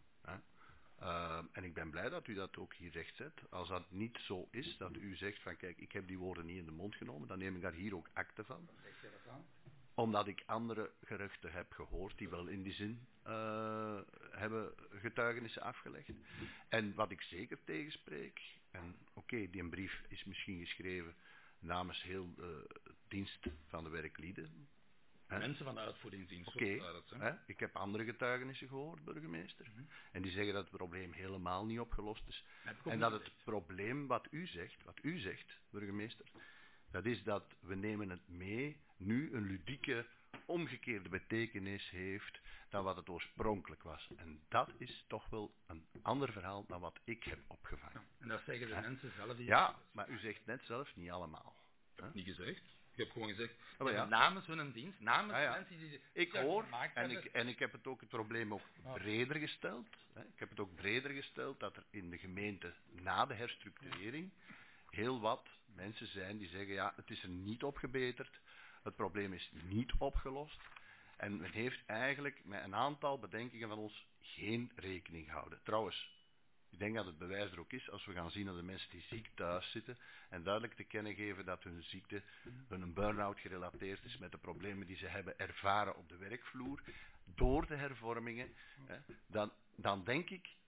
Speaker 7: En ik ben blij dat u dat ook hier recht zet. Als dat niet zo is, dat u zegt van kijk, ik heb die woorden niet in de mond genomen, dan neem ik daar hier ook akte van.
Speaker 6: Zeg je dat aan?
Speaker 7: Omdat ik andere geruchten heb gehoord die wel in die zin hebben getuigenissen afgelegd. En wat ik zeker tegenspreek, en oké, die brief is misschien geschreven namens heel dienst van de werklieden.
Speaker 6: Mensen van de uitvoeringsdienst.
Speaker 7: Oké, ik heb andere getuigenissen gehoord, burgemeester. En die zeggen dat het probleem helemaal niet opgelost is. En dat het probleem wat u zegt, burgemeester, dat is dat we nemen het mee, nu een ludieke, omgekeerde betekenis heeft dan wat het oorspronkelijk was. En dat is toch wel een ander verhaal dan wat ik heb opgevangen.
Speaker 6: Ja, en dat zeggen de mensen zelf.
Speaker 7: Ja, maar u zegt net zelf niet allemaal.
Speaker 6: Ik heb niet gezegd. Ik heb gewoon gezegd,
Speaker 7: ja.
Speaker 6: Namens hun dienst, namens mensen die
Speaker 7: ik hoor, en ik heb het ook het probleem ook breder gesteld. Ik heb het ook breder gesteld dat er in de gemeente na de herstructurering heel wat mensen zijn die zeggen, ja, het is er niet op gebeterd, het probleem is niet opgelost. En men heeft eigenlijk met een aantal bedenkingen van ons geen rekening gehouden. Trouwens, ik denk dat het bewijs er ook is als we gaan zien dat de mensen die ziek thuis zitten en duidelijk te kennen geven dat hun ziekte, hun burn-out gerelateerd is met de problemen die ze hebben ervaren op de werkvloer door de hervormingen, dan denk ik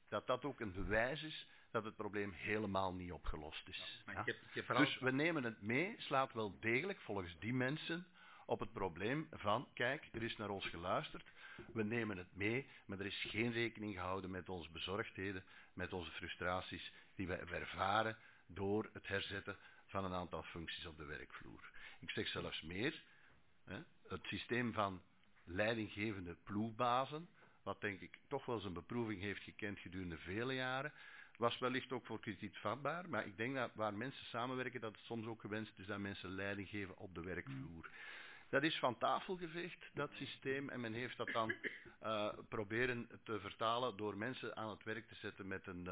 Speaker 7: dat dat ook een bewijs is dat het probleem helemaal niet opgelost is.
Speaker 6: Ja,
Speaker 7: Ja?
Speaker 6: ik heb vooral...
Speaker 7: Dus we nemen het mee, slaat wel degelijk volgens die mensen op het probleem van, kijk, er is naar ons geluisterd, we nemen het mee, maar er is geen rekening gehouden met onze bezorgdheden, met onze frustraties die we ervaren door het herzetten van een aantal functies op de werkvloer. Ik zeg zelfs meer, hè, het systeem van leidinggevende ploegbazen, wat denk ik toch wel zijn beproeving heeft gekend gedurende vele jaren, was wellicht ook voor kritiek vatbaar, maar ik denk dat waar mensen samenwerken, dat het soms ook gewenst is dat mensen leiding geven op de werkvloer. Dat is van tafel geveegd, dat systeem, en men heeft dat dan proberen te vertalen door mensen aan het werk te zetten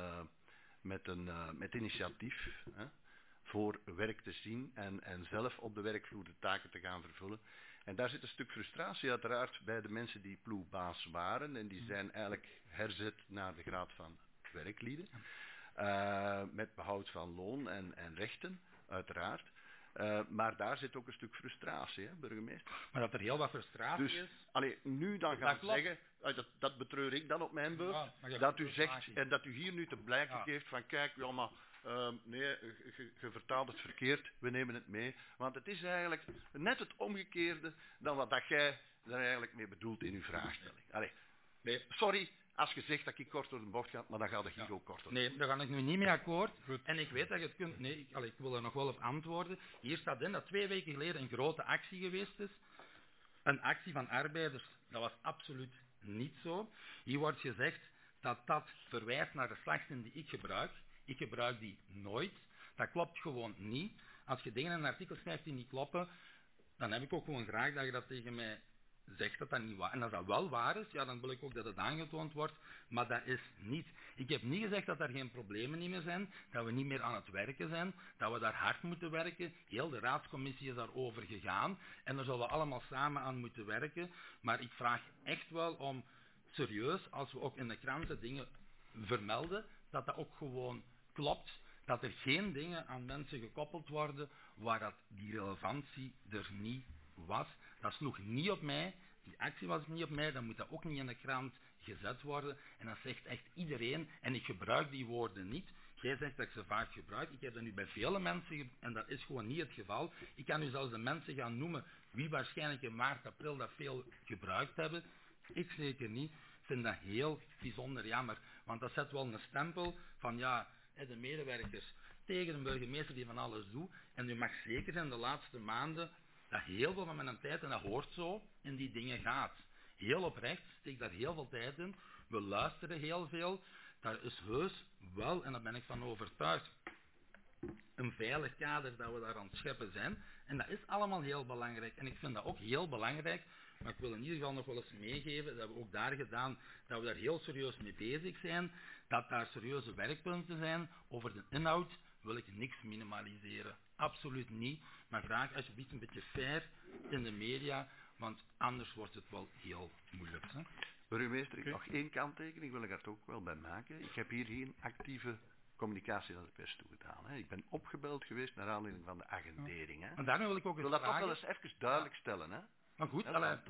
Speaker 7: met initiatief, hè, voor werk te zien en zelf op de werkvloer de taken te gaan vervullen. En daar zit een stuk frustratie uiteraard bij de mensen die ploegbaas waren en die zijn eigenlijk herzet naar de graad van werklieden, met behoud van loon en rechten, uiteraard. Maar daar zit ook een stuk frustratie, hè, burgemeester.
Speaker 6: Maar dat er heel wat frustratie
Speaker 7: Dus,
Speaker 6: is...
Speaker 7: allee, nu dan gaan zeggen, dat betreur ik dan op mijn beurt,
Speaker 6: ja,
Speaker 7: dat u zegt, en dat u hier nu te blijken geeft van, kijk, ja, maar nee, je vertaalt het verkeerd, we nemen het mee. Want het is eigenlijk net het omgekeerde dan wat dat jij daar eigenlijk mee bedoelt in uw vraagstelling. Allee, nee, sorry als je zegt dat ik kort door de bocht ga, maar dan gaat het hier ook kort door.
Speaker 6: Nee, daar ga ik nu niet mee akkoord. Goed. En ik weet dat je het kunt... Nee, ik wil er nog wel op antwoorden. Hier staat in dat 2 weken geleden een grote actie geweest is. Een actie van arbeiders. Dat was absoluut niet zo. Hier wordt gezegd dat dat verwijst naar de slagzin die ik gebruik. Ik gebruik die nooit. Dat klopt gewoon niet. Als je dingen in een artikel schrijft die niet kloppen, dan heb ik ook gewoon graag dat je dat tegen mij zegt dat dat niet waar is. En als dat wel waar is, ja, dan wil ik ook dat het aangetoond wordt. Maar dat is niet. Ik heb niet gezegd dat er geen problemen niet meer zijn, dat we niet meer aan het werken zijn, dat we daar hard moeten werken. Heel de raadscommissie is daarover gegaan. En daar zullen we allemaal samen aan moeten werken. Maar ik vraag echt wel om serieus, als we ook in de kranten dingen vermelden, dat dat ook gewoon klopt. Dat er geen dingen aan mensen gekoppeld worden waar dat die relevantie er niet was. Dat sloeg niet op mij. Die actie was niet op mij. Dan moet dat ook niet in de krant gezet worden. En dat zegt echt iedereen. En ik gebruik die woorden niet. Jij zegt dat ik ze vaak gebruik. Ik heb dat nu bij vele mensen en dat is gewoon niet het geval. Ik kan nu zelfs de mensen gaan noemen wie waarschijnlijk in maart, april dat veel gebruikt hebben. Ik zeker niet. Ik vind dat heel bijzonder jammer. Want dat zet wel een stempel van ja, de medewerkers tegen een burgemeester die van alles doet. En u mag zeker zijn de laatste maanden dat heel veel van mijn tijd, en dat hoort zo, in die dingen gaat. Heel oprecht, steek daar heel veel tijd in. We luisteren heel veel. Daar is heus wel, en daar ben ik van overtuigd, een veilig kader dat we daar aan het scheppen zijn. En dat is allemaal heel belangrijk. En ik vind dat ook heel belangrijk. Maar ik wil in ieder geval nog wel eens meegeven, dat we ook daar gedaan, dat we daar heel serieus mee bezig zijn. Dat daar serieuze werkpunten zijn. Over de inhoud wil ik niks minimaliseren. Absoluut niet. Maar graag alsjeblieft een beetje fair in de media, want anders wordt het wel heel moeilijk. Hè?
Speaker 7: Burgemeester, ik nog 1 kanttekening, wil ik er ook wel bij maken. Ik heb hier geen actieve communicatie naar de pers toegedaan. Hè. Ik ben opgebeld geweest naar aanleiding van de agendering. Hè.
Speaker 6: En daarom wil ik ook
Speaker 7: wil dat toch wel eens even duidelijk stellen. Hè.
Speaker 6: Maar goed,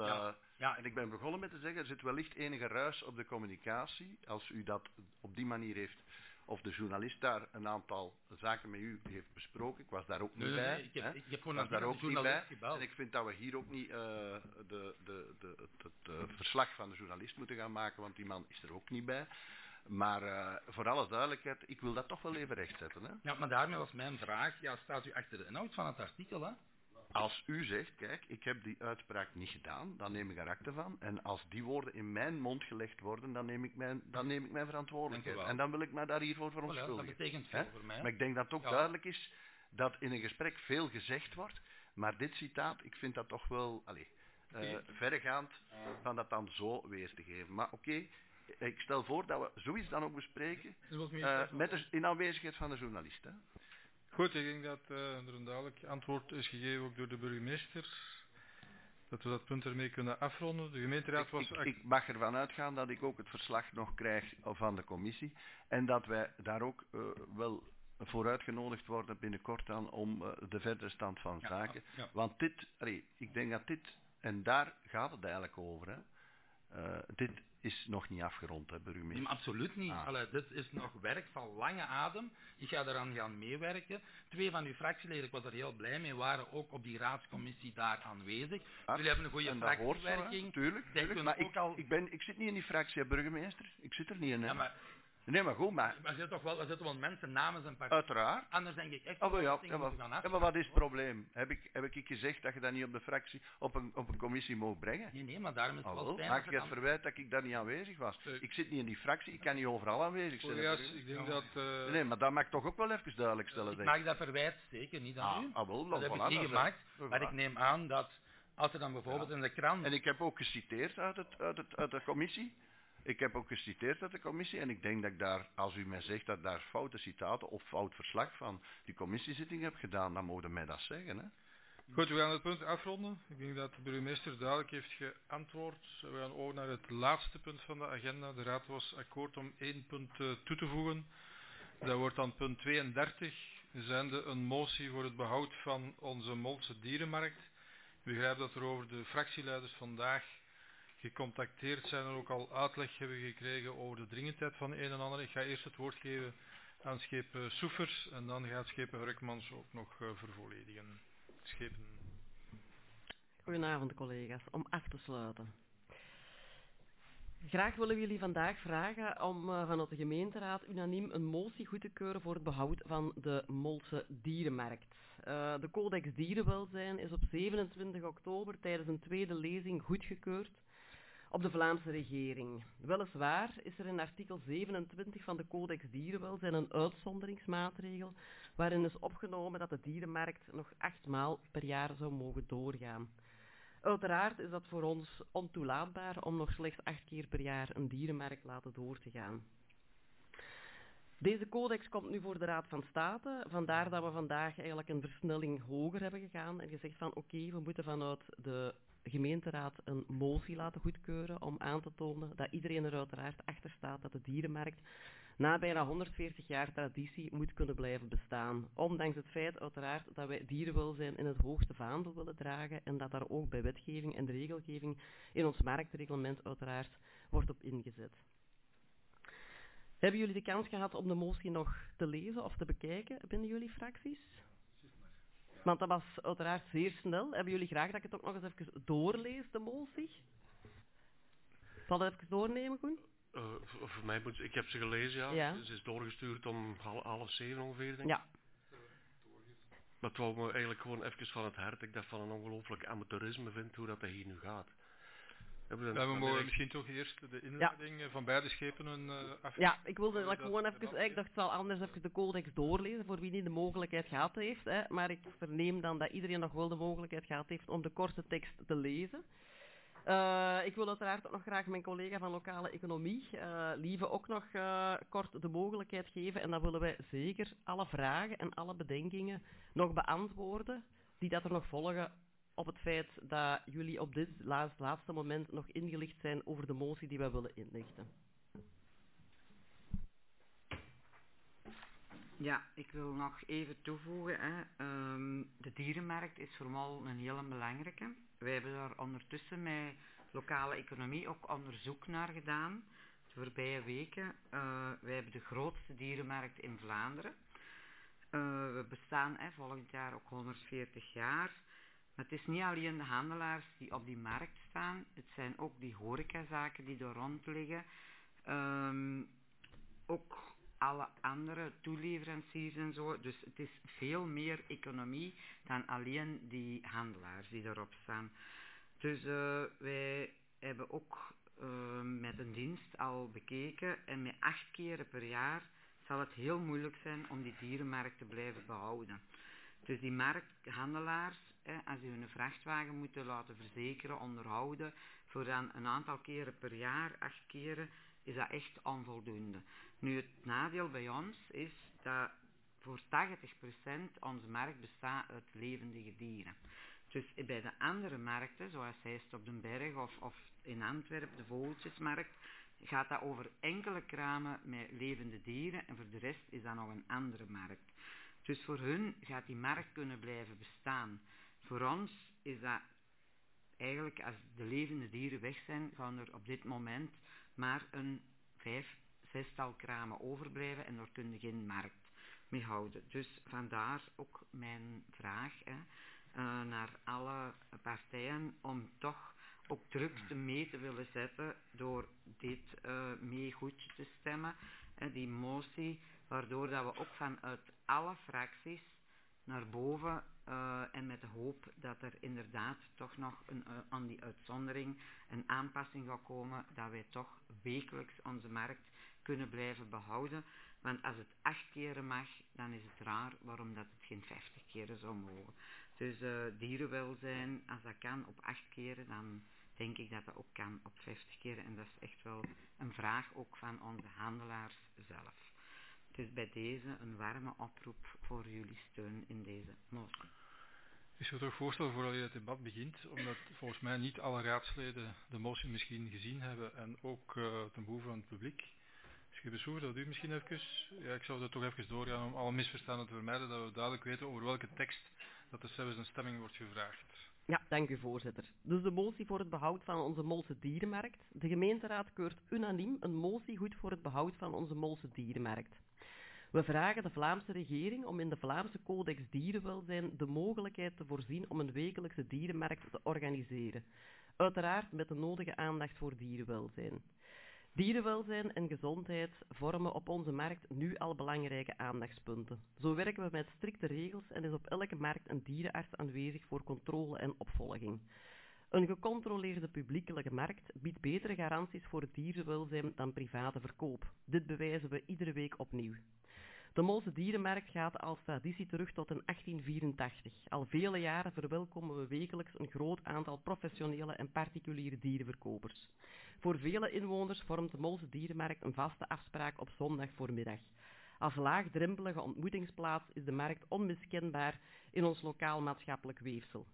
Speaker 7: en ik ben begonnen met te zeggen, er zit wellicht enige ruis op de communicatie, als u dat op die manier heeft, of de journalist daar een aantal zaken met u heeft besproken. Ik was daar ook niet bij.
Speaker 6: Ik heb gewoon daar ook niet bij.
Speaker 7: En ik vind dat we hier ook niet het verslag van de journalist moeten gaan maken, want die man is er ook niet bij. Maar voor alle duidelijkheid, ik wil dat toch wel even rechtzetten. Hè?
Speaker 6: Ja, maar daarmee was mijn vraag, ja, staat u achter de inhoud van het artikel, hè?
Speaker 7: Als u zegt, kijk, ik heb die uitspraak niet gedaan, dan neem ik er akte van. En als die woorden in mijn mond gelegd worden, dan neem ik mijn verantwoordelijkheid. En dan wil ik me daar hiervoor verontschuldigen.
Speaker 6: Dat betekent veel voor mij.
Speaker 7: Maar ik denk dat het ook duidelijk is dat in een gesprek veel gezegd wordt. Maar dit citaat, ik vind dat toch wel verregaand van dat dan zo weer te geven. Maar oké, ik stel voor dat we zoiets dan ook bespreken in aanwezigheid van de journalist. Hè.
Speaker 1: Goed, ik denk dat er een duidelijk antwoord is gegeven ook door de burgemeester. Dat we dat punt ermee kunnen afronden. De gemeenteraad was...
Speaker 7: Ik mag ervan uitgaan dat ik ook het verslag nog krijg van de commissie. En dat wij daar ook wel voor uitgenodigd worden binnenkort aan om de verdere stand van zaken. Want dit, ik denk dat dit, en daar gaat het eigenlijk over, hè. dit is nog niet afgerond, hè, burgemeester?
Speaker 6: Nee, absoluut niet. Allee, dit is nog werk van lange adem. Ik ga eraan gaan meewerken. 2 van uw fractieleden, ik was er heel blij mee, waren ook op die raadscommissie daar aanwezig. Jullie hebben een goede fractiewerking.
Speaker 7: Tuurlijk. Maar ik zit niet in die fractie, hè, burgemeester. Ik zit er niet in, hè.
Speaker 6: Ja, maar...
Speaker 7: Nee, maar goed, maar...
Speaker 6: Maar er zitten wel mensen namens een partij.
Speaker 7: Uiteraard.
Speaker 6: Anders denk ik echt
Speaker 7: maar wat is het probleem? Heb ik gezegd dat je dat niet op de fractie, op een commissie mag brengen?
Speaker 6: Nee, maar daarom is het wel fijn.
Speaker 7: Maak je het verwijt dat ik daar niet aanwezig was? Ik zit niet in die fractie, ik kan niet overal aanwezig zijn.
Speaker 1: Ik denk dat...
Speaker 7: Nee, maar dat mag ik toch ook wel even duidelijk stellen.
Speaker 6: Ik maak dat verwijt zeker niet aan u. Dat heb ik niet gemaakt. Maar ik neem aan dat als er dan bijvoorbeeld in de krant...
Speaker 7: En ik heb ook geciteerd uit de commissie. En ik denk dat ik daar, als u mij zegt dat daar foute citaten of fout verslag van die commissiezitting heb gedaan, dan mogen mij dat zeggen, hè.
Speaker 1: Goed, we gaan het punt afronden. Ik denk dat de burgemeester duidelijk heeft geantwoord. We gaan over naar het laatste punt van de agenda. De raad was akkoord om 1 punt toe te voegen. Dat wordt dan punt 32. Zijnde een motie voor het behoud van onze Molse dierenmarkt. Ik begrijp dat er over de fractieleiders vandaag gecontacteerd zijn en ook al uitleg hebben gekregen over de dringendheid van een en ander. Ik ga eerst het woord geven aan schepen Soefers en dan gaat schepen Hurkmans ook nog vervolledigen. Schepen.
Speaker 10: Goedenavond collega's, om af te sluiten. Graag willen we jullie vandaag vragen om vanuit de gemeenteraad unaniem een motie goed te keuren voor het behoud van de Molse dierenmarkt. De Codex Dierenwelzijn is op 27 oktober tijdens een tweede lezing goedgekeurd op de Vlaamse regering. Weliswaar is er in artikel 27 van de Codex Dierenwelzijn een uitzonderingsmaatregel waarin is opgenomen dat de dierenmarkt nog 8 maal per jaar zou mogen doorgaan. Uiteraard is dat voor ons ontoelaatbaar om nog slechts 8 keer per jaar een dierenmarkt laten door te gaan. Deze codex komt nu voor de Raad van State, vandaar dat we vandaag eigenlijk een versnelling hoger hebben gegaan en gezegd van oké, we moeten vanuit de gemeenteraad een motie laten goedkeuren om aan te tonen dat iedereen er uiteraard achter staat dat de dierenmarkt na bijna 140 jaar traditie moet kunnen blijven bestaan. Ondanks het feit uiteraard dat wij dierenwelzijn in het hoogste vaandel willen dragen en dat daar ook bij wetgeving en regelgeving in ons marktreglement uiteraard wordt op ingezet. Hebben jullie de kans gehad om de motie nog te lezen of te bekijken binnen jullie fracties? Want dat was uiteraard zeer snel. Hebben jullie graag dat ik het ook nog eens even doorlees, de motie? Zal dat even doornemen, Koen?
Speaker 5: Voor mij ik heb ze gelezen, ja. Ze is doorgestuurd om 6:30 ongeveer, denk ik.
Speaker 10: Ja.
Speaker 5: Maar het wou me eigenlijk gewoon even van het hart. Ik dat van een ongelooflijk amateurisme vind hoe dat hier nu gaat.
Speaker 1: We mogen misschien toch eerst de inleiding van beide schepen af...
Speaker 10: Ja, ik wilde gewoon even... Ik dacht, ik zal anders even de codex doorlezen voor wie niet de mogelijkheid gehad heeft. Hè, maar ik verneem dan dat iedereen nog wel de mogelijkheid gehad heeft om de korte tekst te lezen. Ik wil uiteraard ook nog graag mijn collega van lokale economie, Lieve, ook nog kort de mogelijkheid geven. En dan willen wij zeker alle vragen en alle bedenkingen nog beantwoorden die dat er nog volgen op het feit dat jullie op dit laatste moment nog ingelicht zijn over de motie die wij willen inlichten.
Speaker 4: Ja, ik wil nog even toevoegen. Hè. De dierenmarkt is vooral een hele belangrijke. Wij hebben daar ondertussen met lokale economie ook onderzoek naar gedaan. De voorbije weken. Wij hebben de grootste dierenmarkt in Vlaanderen. We bestaan volgend jaar ook 140 jaar. Maar het is niet alleen de handelaars die op die markt staan. Het zijn ook die horecazaken die er rond liggen. Ook alle andere toeleveranciers en zo. Dus het is veel meer economie dan alleen die handelaars die erop staan. Dus wij hebben ook met een dienst al bekeken. En met 8 keren per jaar zal het heel moeilijk zijn om die dierenmarkt te blijven behouden. Dus die markthandelaars, als die hun vrachtwagen moeten laten verzekeren, onderhouden, voor dan een aantal keren per jaar, 8 keren, is dat echt onvoldoende. Nu, het nadeel bij ons is dat voor 80% onze markt bestaat uit levendige dieren. Dus bij de andere markten, zoals Heist op den Berg of in Antwerpen, de Vogeltjesmarkt, gaat dat over enkele kramen met levende dieren en voor de rest is dat nog een andere markt. Dus voor hun gaat die markt kunnen blijven bestaan. Voor ons is dat eigenlijk als de levende dieren weg zijn, gaan er op dit moment maar een 5-6 kramen overblijven en daar kun je geen markt mee houden. Dus vandaar ook mijn vraag naar alle partijen om toch ook druk mee te willen zetten door dit mee goed te stemmen. Die motie, waardoor dat we ook vanuit alle fracties naar boven en met de hoop dat er inderdaad toch nog aan die uitzondering een aanpassing gaat komen, dat wij toch wekelijks onze markt kunnen blijven behouden. Want als het 8 keren mag, dan is het raar waarom dat het geen 50 keren zou mogen. Dus dierenwelzijn, als dat kan op 8 keren, dan denk ik dat dat ook kan op 50 keren. En dat is echt wel een vraag ook van onze handelaars zelf. Dus bij deze een warme oproep voor jullie steun in deze motie.
Speaker 1: Ik zou toch voorstellen, voordat je het debat begint, omdat volgens mij niet alle raadsleden de motie misschien gezien hebben en ook ten behoeve van het publiek. Dus dat u misschien even, ik zou dat toch even doorgaan om alle misverstanden te vermijden, dat we duidelijk weten over welke tekst dat er zelfs een stemming wordt gevraagd.
Speaker 10: Ja, dank u voorzitter. Dus de motie voor het behoud van onze Molse dierenmarkt. De gemeenteraad keurt unaniem een motie goed voor het behoud van onze Molse dierenmarkt. We vragen de Vlaamse regering om in de Vlaamse Codex Dierenwelzijn de mogelijkheid te voorzien om een wekelijkse dierenmarkt te organiseren. Uiteraard met de nodige aandacht voor dierenwelzijn. Dierenwelzijn en gezondheid vormen op onze markt nu al belangrijke aandachtspunten. Zo werken we met strikte regels en is op elke markt een dierenarts aanwezig voor controle en opvolging. Een gecontroleerde publiekelijke markt biedt betere garanties voor dierenwelzijn dan private verkoop. Dit bewijzen we iedere week opnieuw. De Molse dierenmarkt gaat als traditie terug tot in 1884. Al vele jaren verwelkomen we wekelijks een groot aantal professionele en particuliere dierenverkopers. Voor vele inwoners vormt de Molse dierenmarkt een vaste afspraak op zondag voormiddag. Als laagdrempelige ontmoetingsplaats is de markt onmiskenbaar in ons lokaal maatschappelijk weefsel.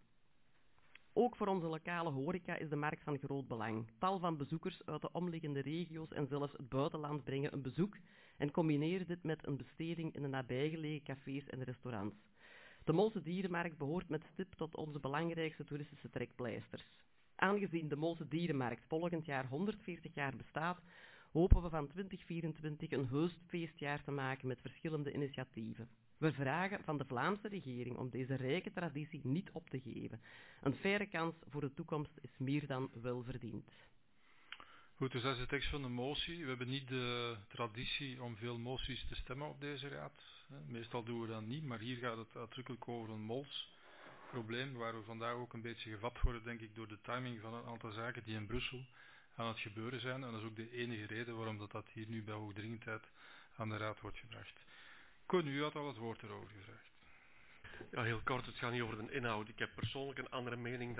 Speaker 10: Ook voor onze lokale horeca is de markt van groot belang. Tal van bezoekers uit de omliggende regio's en zelfs het buitenland brengen een bezoek en combineren dit met een besteding in de nabijgelegen cafés en restaurants. De Molse dierenmarkt behoort met stip tot onze belangrijkste toeristische trekpleisters. Aangezien de Molse dierenmarkt volgend jaar 140 jaar bestaat, hopen we van 2024 een heus feestjaar te maken met verschillende initiatieven. We vragen van de Vlaamse regering om deze rijke traditie niet op te geven. Een faire kans voor de toekomst is meer dan welverdiend.
Speaker 1: Goed, dus dat is de tekst van de motie. We hebben niet de traditie om veel moties te stemmen op deze raad. Meestal doen we dat niet, maar hier gaat het uitdrukkelijk over een molsprobleem, waar we vandaag ook een beetje gevat worden, denk ik, door de timing van een aantal zaken die in Brussel aan het gebeuren zijn. En dat is ook de enige reden waarom dat hier nu bij hoogdringendheid aan de raad wordt gebracht. Koen, u had al het woord erover gevraagd.
Speaker 5: Ja, heel kort, het gaat niet over de inhoud. Ik heb persoonlijk een andere mening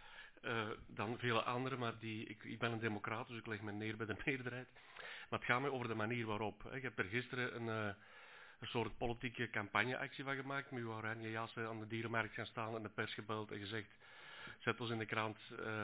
Speaker 5: dan vele anderen, maar ik ben een democraat, dus ik leg me neer bij de meerderheid. Maar het gaat mij over de manier waarop. Ik heb er gisteren een soort politieke campagneactie van gemaakt, met uw oranje jassen aan de dierenmarkt gaan staan en de pers gebeld en gezegd, zet ons in de krant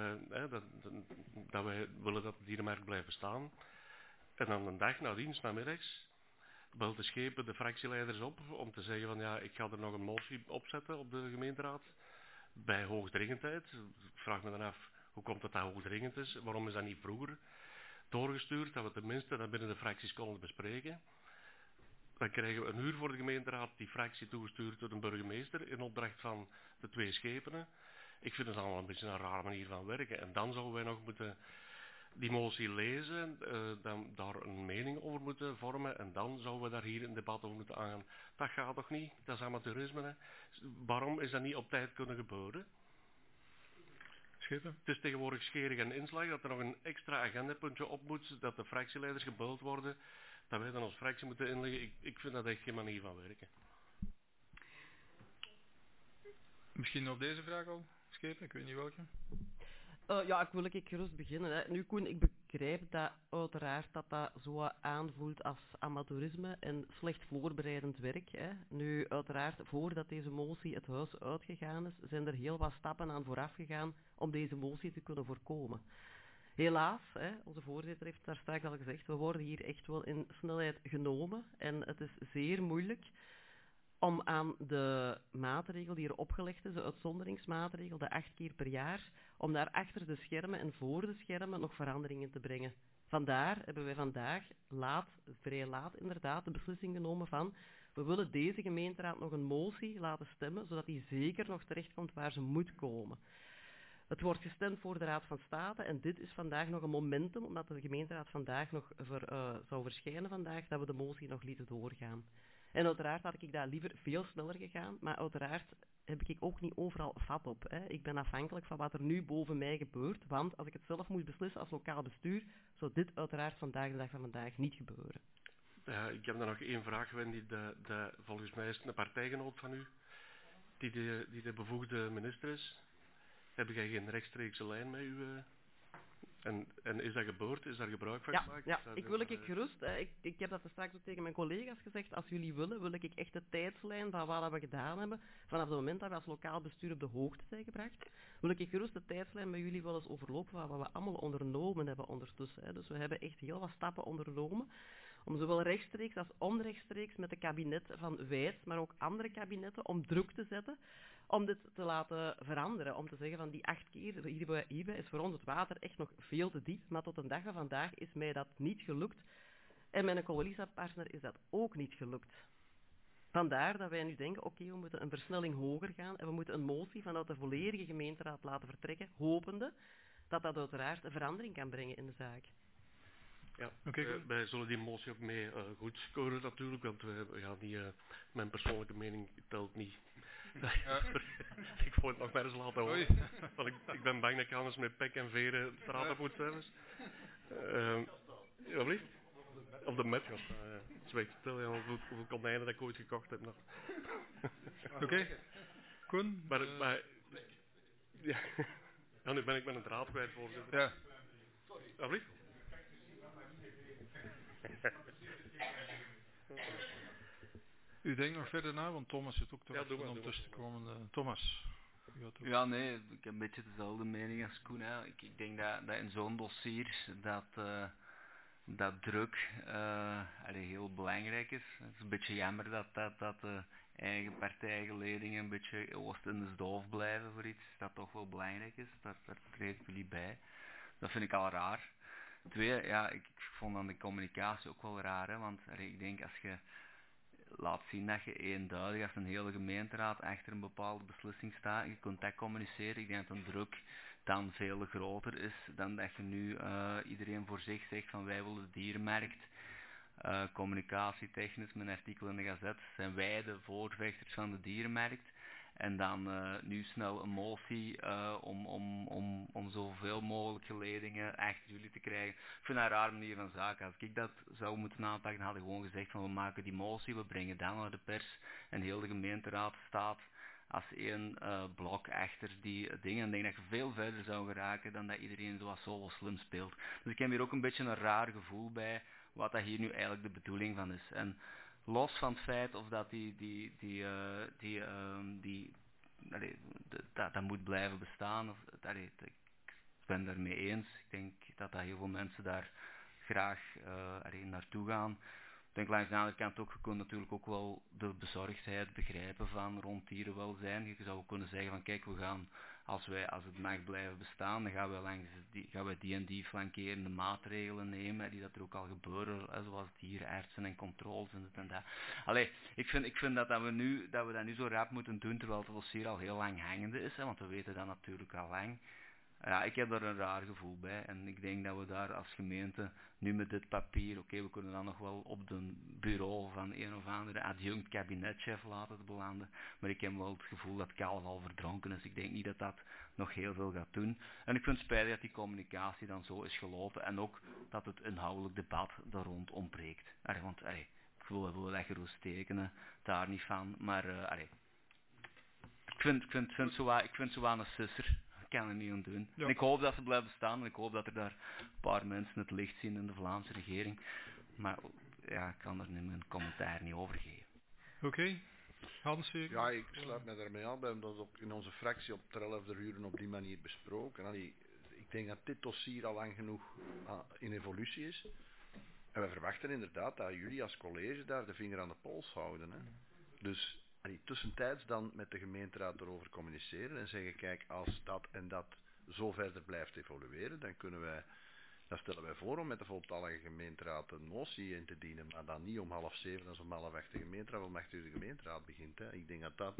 Speaker 5: dat wij willen dat de dierenmarkt blijft bestaan. En dan een dag nadien, 's namiddags, belt de schepen de fractieleiders op om te zeggen van ja, ik ga er nog een motie opzetten op de gemeenteraad bij hoogdringendheid. Ik vraag me dan af, hoe komt het dat hoogdringend is? Waarom is dat niet vroeger doorgestuurd, dat we tenminste dat binnen de fracties konden bespreken? Dan krijgen we een uur voor de gemeenteraad die fractie toegestuurd door de burgemeester in opdracht van de 2 schepenen. Ik vind het allemaal een beetje een rare manier van werken. En dan zouden wij nog moeten die motie lezen, dan daar een mening over moeten vormen en dan zouden we daar hier een debat over moeten aangaan. Dat gaat toch niet? Dat is amateurisme. Hè? Waarom is dat niet op tijd kunnen gebeuren?
Speaker 1: Schepen?
Speaker 5: Het is tegenwoordig scherig en inslag dat er nog een extra agendapuntje op moet, dat de fractieleiders gebeld worden, dat wij dan als fractie moeten inleggen. Ik vind dat echt geen manier van werken.
Speaker 1: Misschien op deze vraag al, Schepen? Ik weet niet welke.
Speaker 10: Ja, ik wil gerust beginnen. Hè. Nu, Koen, ik begrijp dat uiteraard dat zo aanvoelt als amateurisme en slecht voorbereidend werk. Hè. Nu, uiteraard, voordat deze motie het huis uitgegaan is, zijn er heel wat stappen aan vooraf gegaan om deze motie te kunnen voorkomen. Helaas, hè, onze voorzitter heeft daar straks al gezegd, we worden hier echt wel in snelheid genomen en het is zeer moeilijk om aan de maatregel die er opgelegd is, de uitzonderingsmaatregel, de 8 keer per jaar, om daar achter de schermen en voor de schermen nog veranderingen te brengen. Vandaar hebben wij vandaag vrij laat inderdaad, de beslissing genomen van we willen deze gemeenteraad nog een motie laten stemmen, zodat die zeker nog terechtkomt waar ze moet komen. Het wordt gestemd voor de Raad van State en dit is vandaag nog een momentum, omdat de gemeenteraad vandaag nog zou verschijnen vandaag, dat we de motie nog lieten doorgaan. En uiteraard had ik daar liever veel sneller gegaan, maar uiteraard heb ik ook niet overal vat op. Hè. Ik ben afhankelijk van wat er nu boven mij gebeurt, want als ik het zelf moest beslissen als lokaal bestuur, zou dit uiteraard vandaag de dag van vandaag niet gebeuren.
Speaker 5: Ja, ik heb daar nog één vraag, Wendy. Volgens mij is het een partijgenoot van u, die de bevoegde minister is. Heb jij geen rechtstreekse lijn met u? En is dat gebeurd? Is daar gebruik van gemaakt?
Speaker 10: Ja, ik wil gerust. Ik heb dat straks ook tegen mijn collega's gezegd. Als jullie willen, wil ik echt de tijdslijn van wat we gedaan hebben. Vanaf het moment dat we als lokaal bestuur op de hoogte zijn gebracht, wil ik gerust de tijdslijn met jullie wel eens overlopen van wat we allemaal ondernomen hebben ondertussen. Hè. Dus we hebben echt heel wat stappen ondernomen. Om zowel rechtstreeks als onrechtstreeks met de kabinetten van Wijts, maar ook andere kabinetten, om druk te zetten, om dit te laten veranderen. Om te zeggen van die 8 keer, hierbij is voor ons het water echt nog veel te diep, maar tot de dag van vandaag is mij dat niet gelukt. En mijn coalitiepartner is dat ook niet gelukt. Vandaar dat wij nu denken, oké, we moeten een versnelling hoger gaan en we moeten een motie vanuit de volledige gemeenteraad laten vertrekken, hopende dat dat uiteraard een verandering kan brengen in de zaak.
Speaker 5: Ja, wij zullen die motie ook mee goedkeuren natuurlijk, want we gaan niet, mijn persoonlijke mening telt niet. Ik wou het nog maar eens laten horen, want ik ben bang dat ik anders met pek en veren de straat op moet zijn. Wat blieft? Op de met gaat zweet stil, ja, hoeveel konijnen dat ik ooit gekocht heb nog.
Speaker 1: Oké. Koen?
Speaker 5: Maar ja, nu ben ik met een draad kwijt, voorzitter.
Speaker 1: Ja.
Speaker 5: Wat blieft?
Speaker 1: U denkt nog verder na, want Thomas zit ook te wachten om tussen te komen. Thomas.
Speaker 2: Ja, nee, ik heb een beetje dezelfde mening als Koen. Hè. Ik denk dat in zo'n dossier dat druk heel belangrijk is. Het is een beetje jammer dat de eigen partijgeledingen een beetje oost in de doof blijven voor iets dat toch wel belangrijk is. Daar treed ik jullie bij. Dat vind ik al raar. 2, ja, ik vond dan de communicatie ook wel raar, hè, want ik denk als je laat zien dat je eenduidig als een hele gemeenteraad achter een bepaalde beslissing staat en je kunt dat communiceren, ik denk dat een druk dan veel groter is dan dat je nu iedereen voor zich zegt van wij willen de dierenmarkt. Communicatietechnisch, met een artikel in de Gazette, zijn wij de voorvechters van de dierenmarkt. En dan nu snel een motie om zoveel mogelijk geledingen achter jullie te krijgen. Ik vind dat een rare manier van zaken. Als ik dat zou moeten aanpakken, hadden we gewoon gezegd van we maken die motie, we brengen dan naar de pers en heel de gemeenteraad staat als één blok achter die dingen. En ik denk dat je veel verder zou geraken dan dat iedereen zoals zo slim speelt. Dus ik heb hier ook een beetje een raar gevoel bij wat dat hier nu eigenlijk de bedoeling van is. En los van het feit of dat dat moet blijven bestaan, ik ben daarmee eens. Ik denk dat heel veel mensen daar graag naartoe gaan. Ik denk langs de andere kant ook, je kunt natuurlijk ook wel de bezorgdheid begrijpen van rond dierenwelzijn. Je zou ook kunnen zeggen van kijk, we gaan, als het mag blijven bestaan, dan gaan we die en die flankerende maatregelen nemen, die dat er ook al gebeuren, zoals dierenartsen en controles en dit en dat. Allee, ik vind dat we dat nu zo rap moeten doen, terwijl het dossier al heel lang hangende is, want we weten dat natuurlijk al lang. Ja, ik heb daar een raar gevoel bij en ik denk dat we daar als gemeente nu met dit papier, we kunnen dan nog wel op het bureau van een of andere adjunct kabinetchef laten belanden, maar ik heb wel het gevoel dat kalf al verdronken is. Ik denk niet dat dat nog heel veel gaat doen. En ik vind het spijtig dat die communicatie dan zo is gelopen en ook dat het inhoudelijk debat daar rond ontbreekt. Want ik wil dat gerust tekenen, daar niet van, maar ik vind zo aan een sisser. Ik kan er niet aan doen. Ja. En ik hoop dat ze blijven bestaan en ik hoop dat er daar een paar mensen het licht zien in de Vlaamse regering. Maar ja, ik kan er nu mijn commentaar niet over geven.
Speaker 1: Oké. Hans?
Speaker 7: Ja, ik sluit me daarmee aan. We hebben dat ook in onze fractie op 11 uur op die manier besproken. Ik denk dat dit dossier al lang genoeg in evolutie is. En we verwachten inderdaad dat jullie als college daar de vinger aan de pols houden. Hè. Dus tussentijds dan met de gemeenteraad erover communiceren en zeggen, kijk, als dat en dat zo verder blijft evolueren, dan stellen wij voor om met de voltallige gemeenteraad een motie in te dienen, maar dan niet om 6:30 als om 7:30 de gemeenteraad, om 8:00 de gemeenteraad begint. Hè. Ik denk dat dat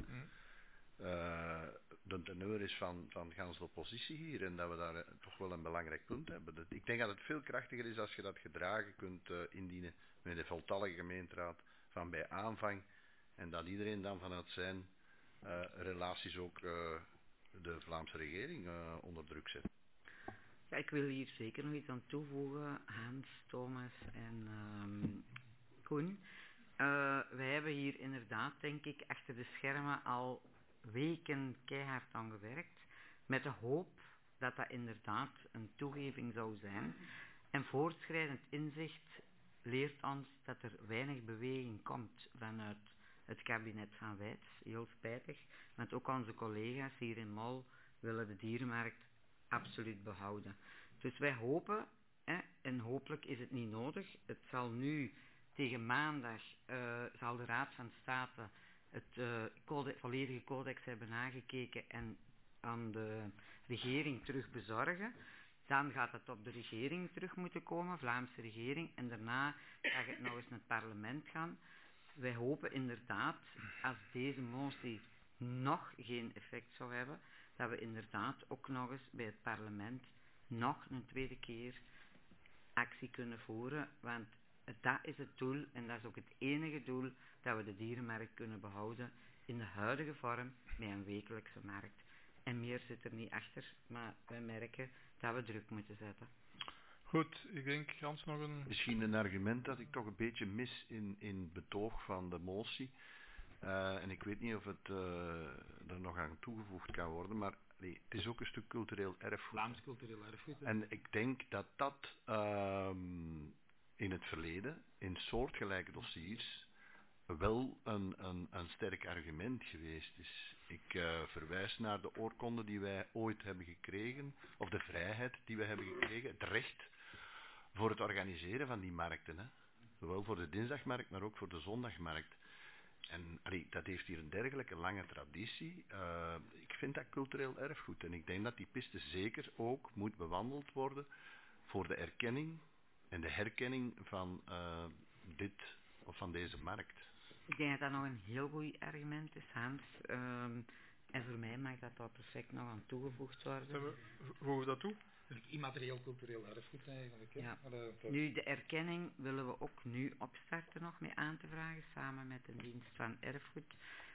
Speaker 7: de teneur is van gans de oppositie hier en dat we daar toch wel een belangrijk punt hebben. Ik denk dat het veel krachtiger is als je dat gedragen kunt indienen met de voltallige gemeenteraad van bij aanvang en dat iedereen dan vanuit zijn relaties ook de Vlaamse regering onder druk zet.
Speaker 4: Ja, ik wil hier zeker nog iets aan toevoegen, Hans, Thomas en Koen. Wij hebben hier inderdaad, denk ik, achter de schermen al weken keihard aan gewerkt, met de hoop dat dat inderdaad een toegeving zou zijn. En voortschrijdend inzicht leert ons dat er weinig beweging komt vanuit het kabinet van Wijts. Heel spijtig, want ook onze collega's hier in Mol willen de dierenmarkt absoluut behouden. Dus wij hopen, en hopelijk is het niet nodig, het zal nu tegen maandag, zal de Raad van State het volledige codex hebben nagekeken en aan de regering terug bezorgen. Dan gaat het op de regering terug moeten komen, Vlaamse regering, en daarna gaat het nog eens naar het parlement gaan. Wij hopen inderdaad, als deze motie nog geen effect zou hebben, dat we inderdaad ook nog eens bij het parlement nog een tweede keer actie kunnen voeren, want dat is het doel en dat is ook het enige doel dat we de dierenmarkt kunnen behouden in de huidige vorm met een wekelijkse markt. En meer zit er niet achter, maar wij merken dat we druk moeten zetten.
Speaker 1: Goed, ik denk Hans nog een...
Speaker 7: Misschien een argument dat ik toch een beetje mis in het betoog van de motie. En ik weet niet of het er nog aan toegevoegd kan worden, maar het is ook een stuk cultureel erfgoed.
Speaker 6: Vlaams cultureel erfgoed.
Speaker 7: En ik denk dat dat in het verleden, in soortgelijke dossiers, wel een sterk argument geweest is. Ik verwijs naar de oorkonde die wij ooit hebben gekregen, of de vrijheid die wij hebben gekregen, het recht voor het organiseren van die markten. Hè. Zowel voor de dinsdagmarkt, maar ook voor de zondagmarkt. En dat heeft hier een dergelijke lange traditie. Ik vind dat cultureel erfgoed. En ik denk dat die piste zeker ook moet bewandeld worden voor de erkenning en de herkenning van van deze markt.
Speaker 4: Ik denk dat dat nog een heel goed argument is, Hans. En voor mij mag dat daar perfect nog aan toegevoegd worden.
Speaker 1: Voegen we dat toe?
Speaker 6: Immaterieel cultureel erfgoed eigenlijk. Hè?
Speaker 4: Ja. Nu, de erkenning willen we ook nu opstarten nog mee aan te vragen, samen met de dienst van erfgoed.